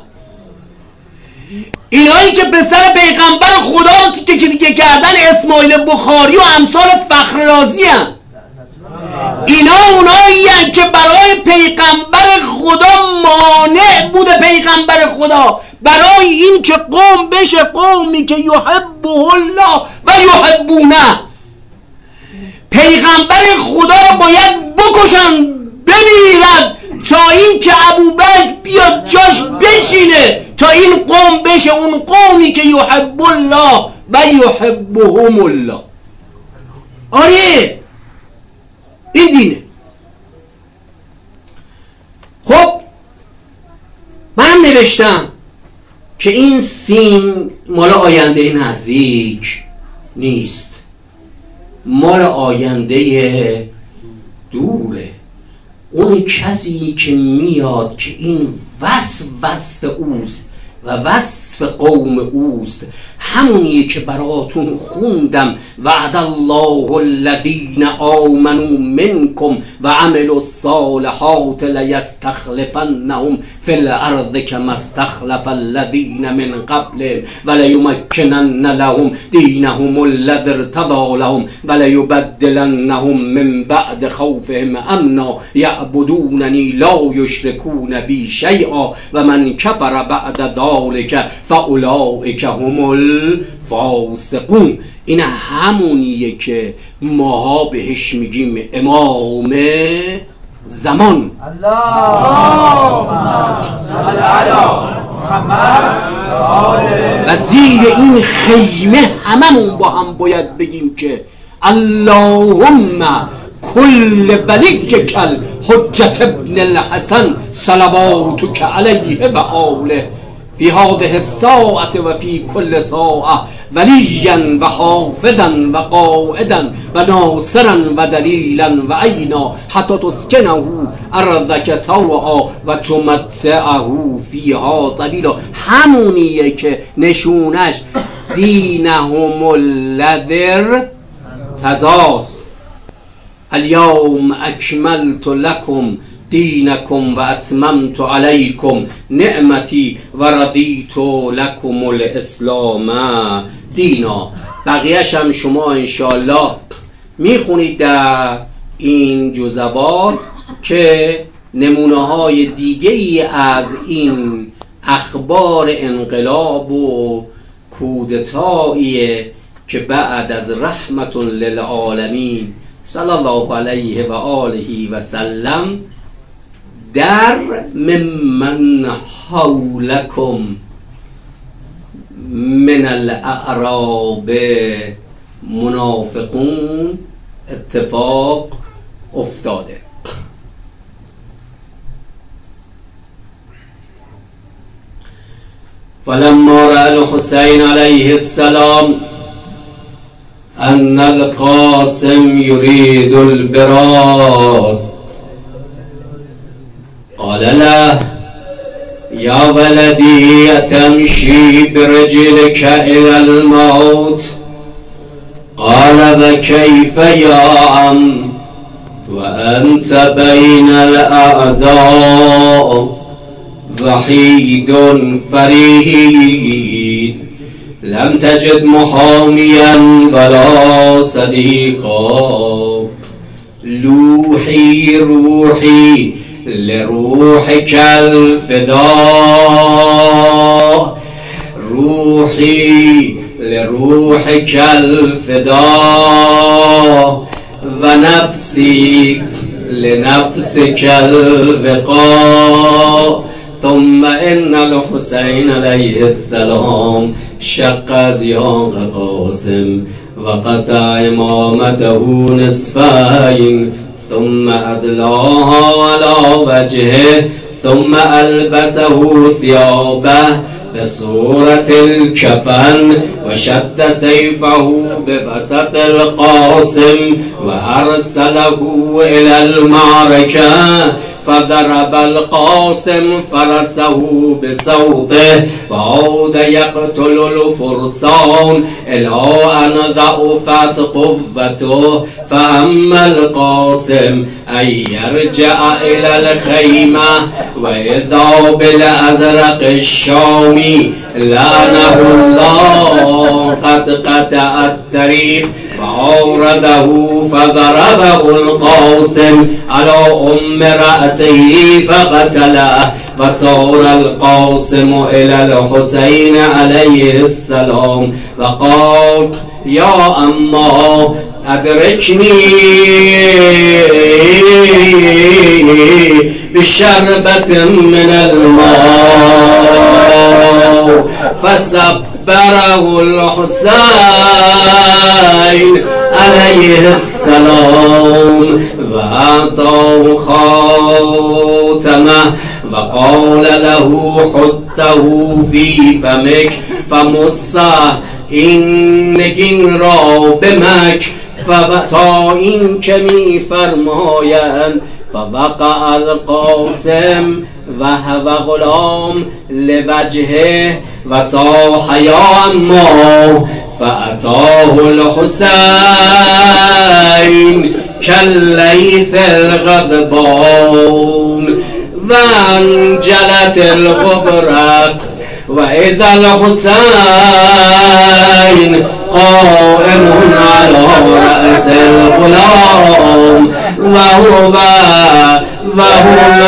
اینایی که به سر پیغمبر خدا رو تیکه تیکه کردن اسماعیل بخاری و امثال فخر رازی هم. اینا اونایی هستند که برای پیغمبر خدا مانع بوده پیغمبر خدا برای این که قوم بشه قومی که یحبه الله و یحبونه. پیغمبر خدا رو باید بکشن بمیرد تا این که ابوبکر بیاد جاش بشینه، تا این قوم بشه اون قومی که یحب الله و یحبهم الله. آره این دینه. خب من نوشتم که این سین مال آینده نزدیک نیست، مال آینده دوره. اون کسی که میاد که این وصف وصف اوست و وصف قوم اوست، همونیه که براتون خوندم وعد الله الذین آمنوا منکم و عملوا الصالحات لیستخلفنهم فی الارض کما استخلف الذین من قبلهم ولیمکنن لهم دینهم الذی ارتضی لهم ولیبدلنهم من بعد خوفهم امنا یعبدوننی لا یشرکون بی شیئا و من کفر بعد ذلک فاولئک هم الفاسقون. این همونیه که ماها بهش میگیم امام زمان. و زیر این خیمه هممون با هم باید بگیم که اللهم کل ولیک کل حجت ابن الحسن صلواتک علیه و آله فی هذه الساعة و فی کل ساعة ولیا و حافظا و قائدا و ناصرا و دلیلا و عینا حتی تسکنه ارضک طوعا و تمتعه فیها طویلا. همونیه که نشونش دینهم الذی تزاست الیوم اکملت لکم دینکم و اتممت علیکم نعمتی و رضیت لکم الاسلام دینا. بقیهش هم شما انشاءالله میخونید در این جزوات که نمونه های دیگه ای از این اخبار انقلاب و کودتاییه که بعد از رحمت للعالمین صلی الله علیه و آله و سلم در ممن حولکم من الاعراب منافقون اتفاق افتاده. فلما رأى الحسین علیه السلام ان القاسم يريد البراز قال له يا ولدي أتمشي برجلك إلى الموت قال وكيف يا عم وأنت بين الأعداء وحيد فريد لم تجد محاميا ولا صديقا لوحي روحي لروحك الفداء روحي لروحك الفداء ونفسي لنفسك الوقاء ثم إن الحسين عليه السلام شق زياق قاسم وقطع إمامته نصفين ثم أدلاها على وجهه ثم ألبسه ثيابه بصورة الكفن وشد سيفه بوسط القاسم وأرسله إلى المعركة فضرب القاسم فرسه بصوته وعود يقتل الفرسان إلى أن ضعفت قوته فأما القاسم أن يرجع إلى الخيمة وإذا بالأزرق الشامي لعنه الله قد قطع الطريق فآرده فضربه القاسم على ام رأسه فقتله وصار القاسم إلى الحسين عليه السلام وقال يا أما أدركني بشربة من الماء فسبره الحسين عليه السلام وأعطاه خاتمه وقال له حطه في فمك فمسه این را بمک تا این کمی فرمایند فوقع القاسم و هو غلام لوجهه و صاح یا عما فأتاه الحسین كالليث الغضبان وانجلت الغبرة وإذا الحسين قائم على رأس الغلام وهو وهو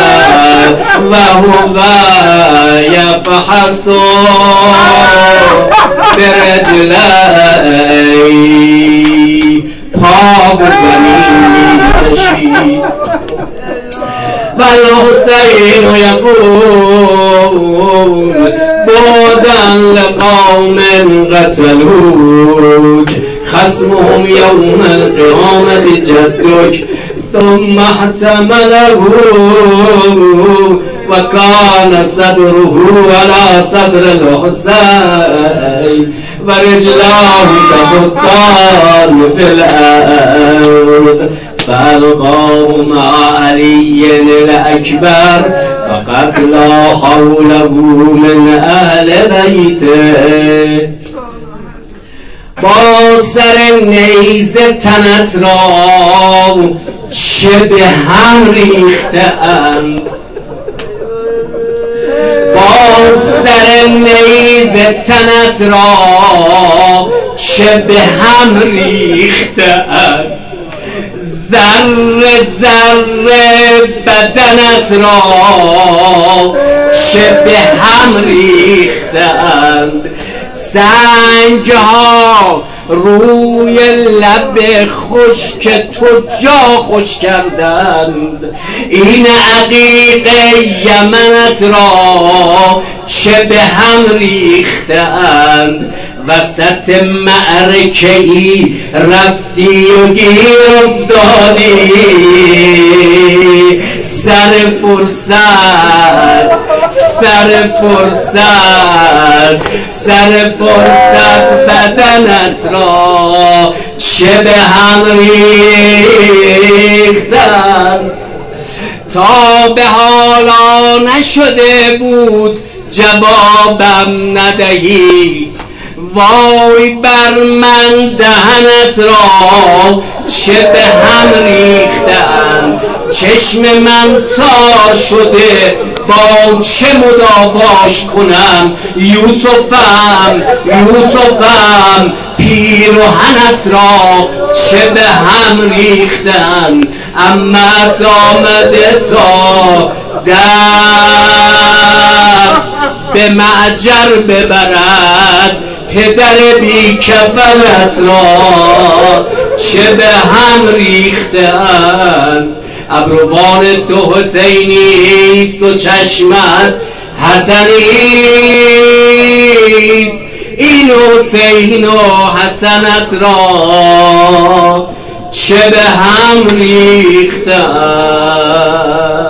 وهو يفحص برجليه پاک زمین کشید والحسین یقول بعدا لقوم قتلوک خصمهم یوم القیامة جدک ثم احتمله وكان صدره على صدر الحسين ورجلاه تخطان في الأرض فألقاه مع علي الأكبر فقتل حوله من أهل بيته با سر نیزه تنت را چه به هم ریخته‌اند با سر نیزه تنت را چه به هم ریخته‌اند ذره ذره بدنت را چه به هم ریخته‌اند سنگ ها روی لب خشک تو جا خوش کردند این عقیق یمنت را چه به هم ریختند وسط معرکه ای رفتی و گیر افتادی سر فرصت سر فرصت سر فرصت بدنت را چه به هم ریختند تا به حالا نشده بود جوابم ندهی وای بر من دهنت را چه به هم ریختند چشم من تار شده با چه مداواش کنم یوسفم یوسفم پیرهنت را چه به هم ریختند امت آمده تا دست به معجر ببرد پدر بی کفنت را چه به هم ریختند ابروان تو حسینیست و چشمت حسنیست این حسین و حسنت را چه به هم ریختند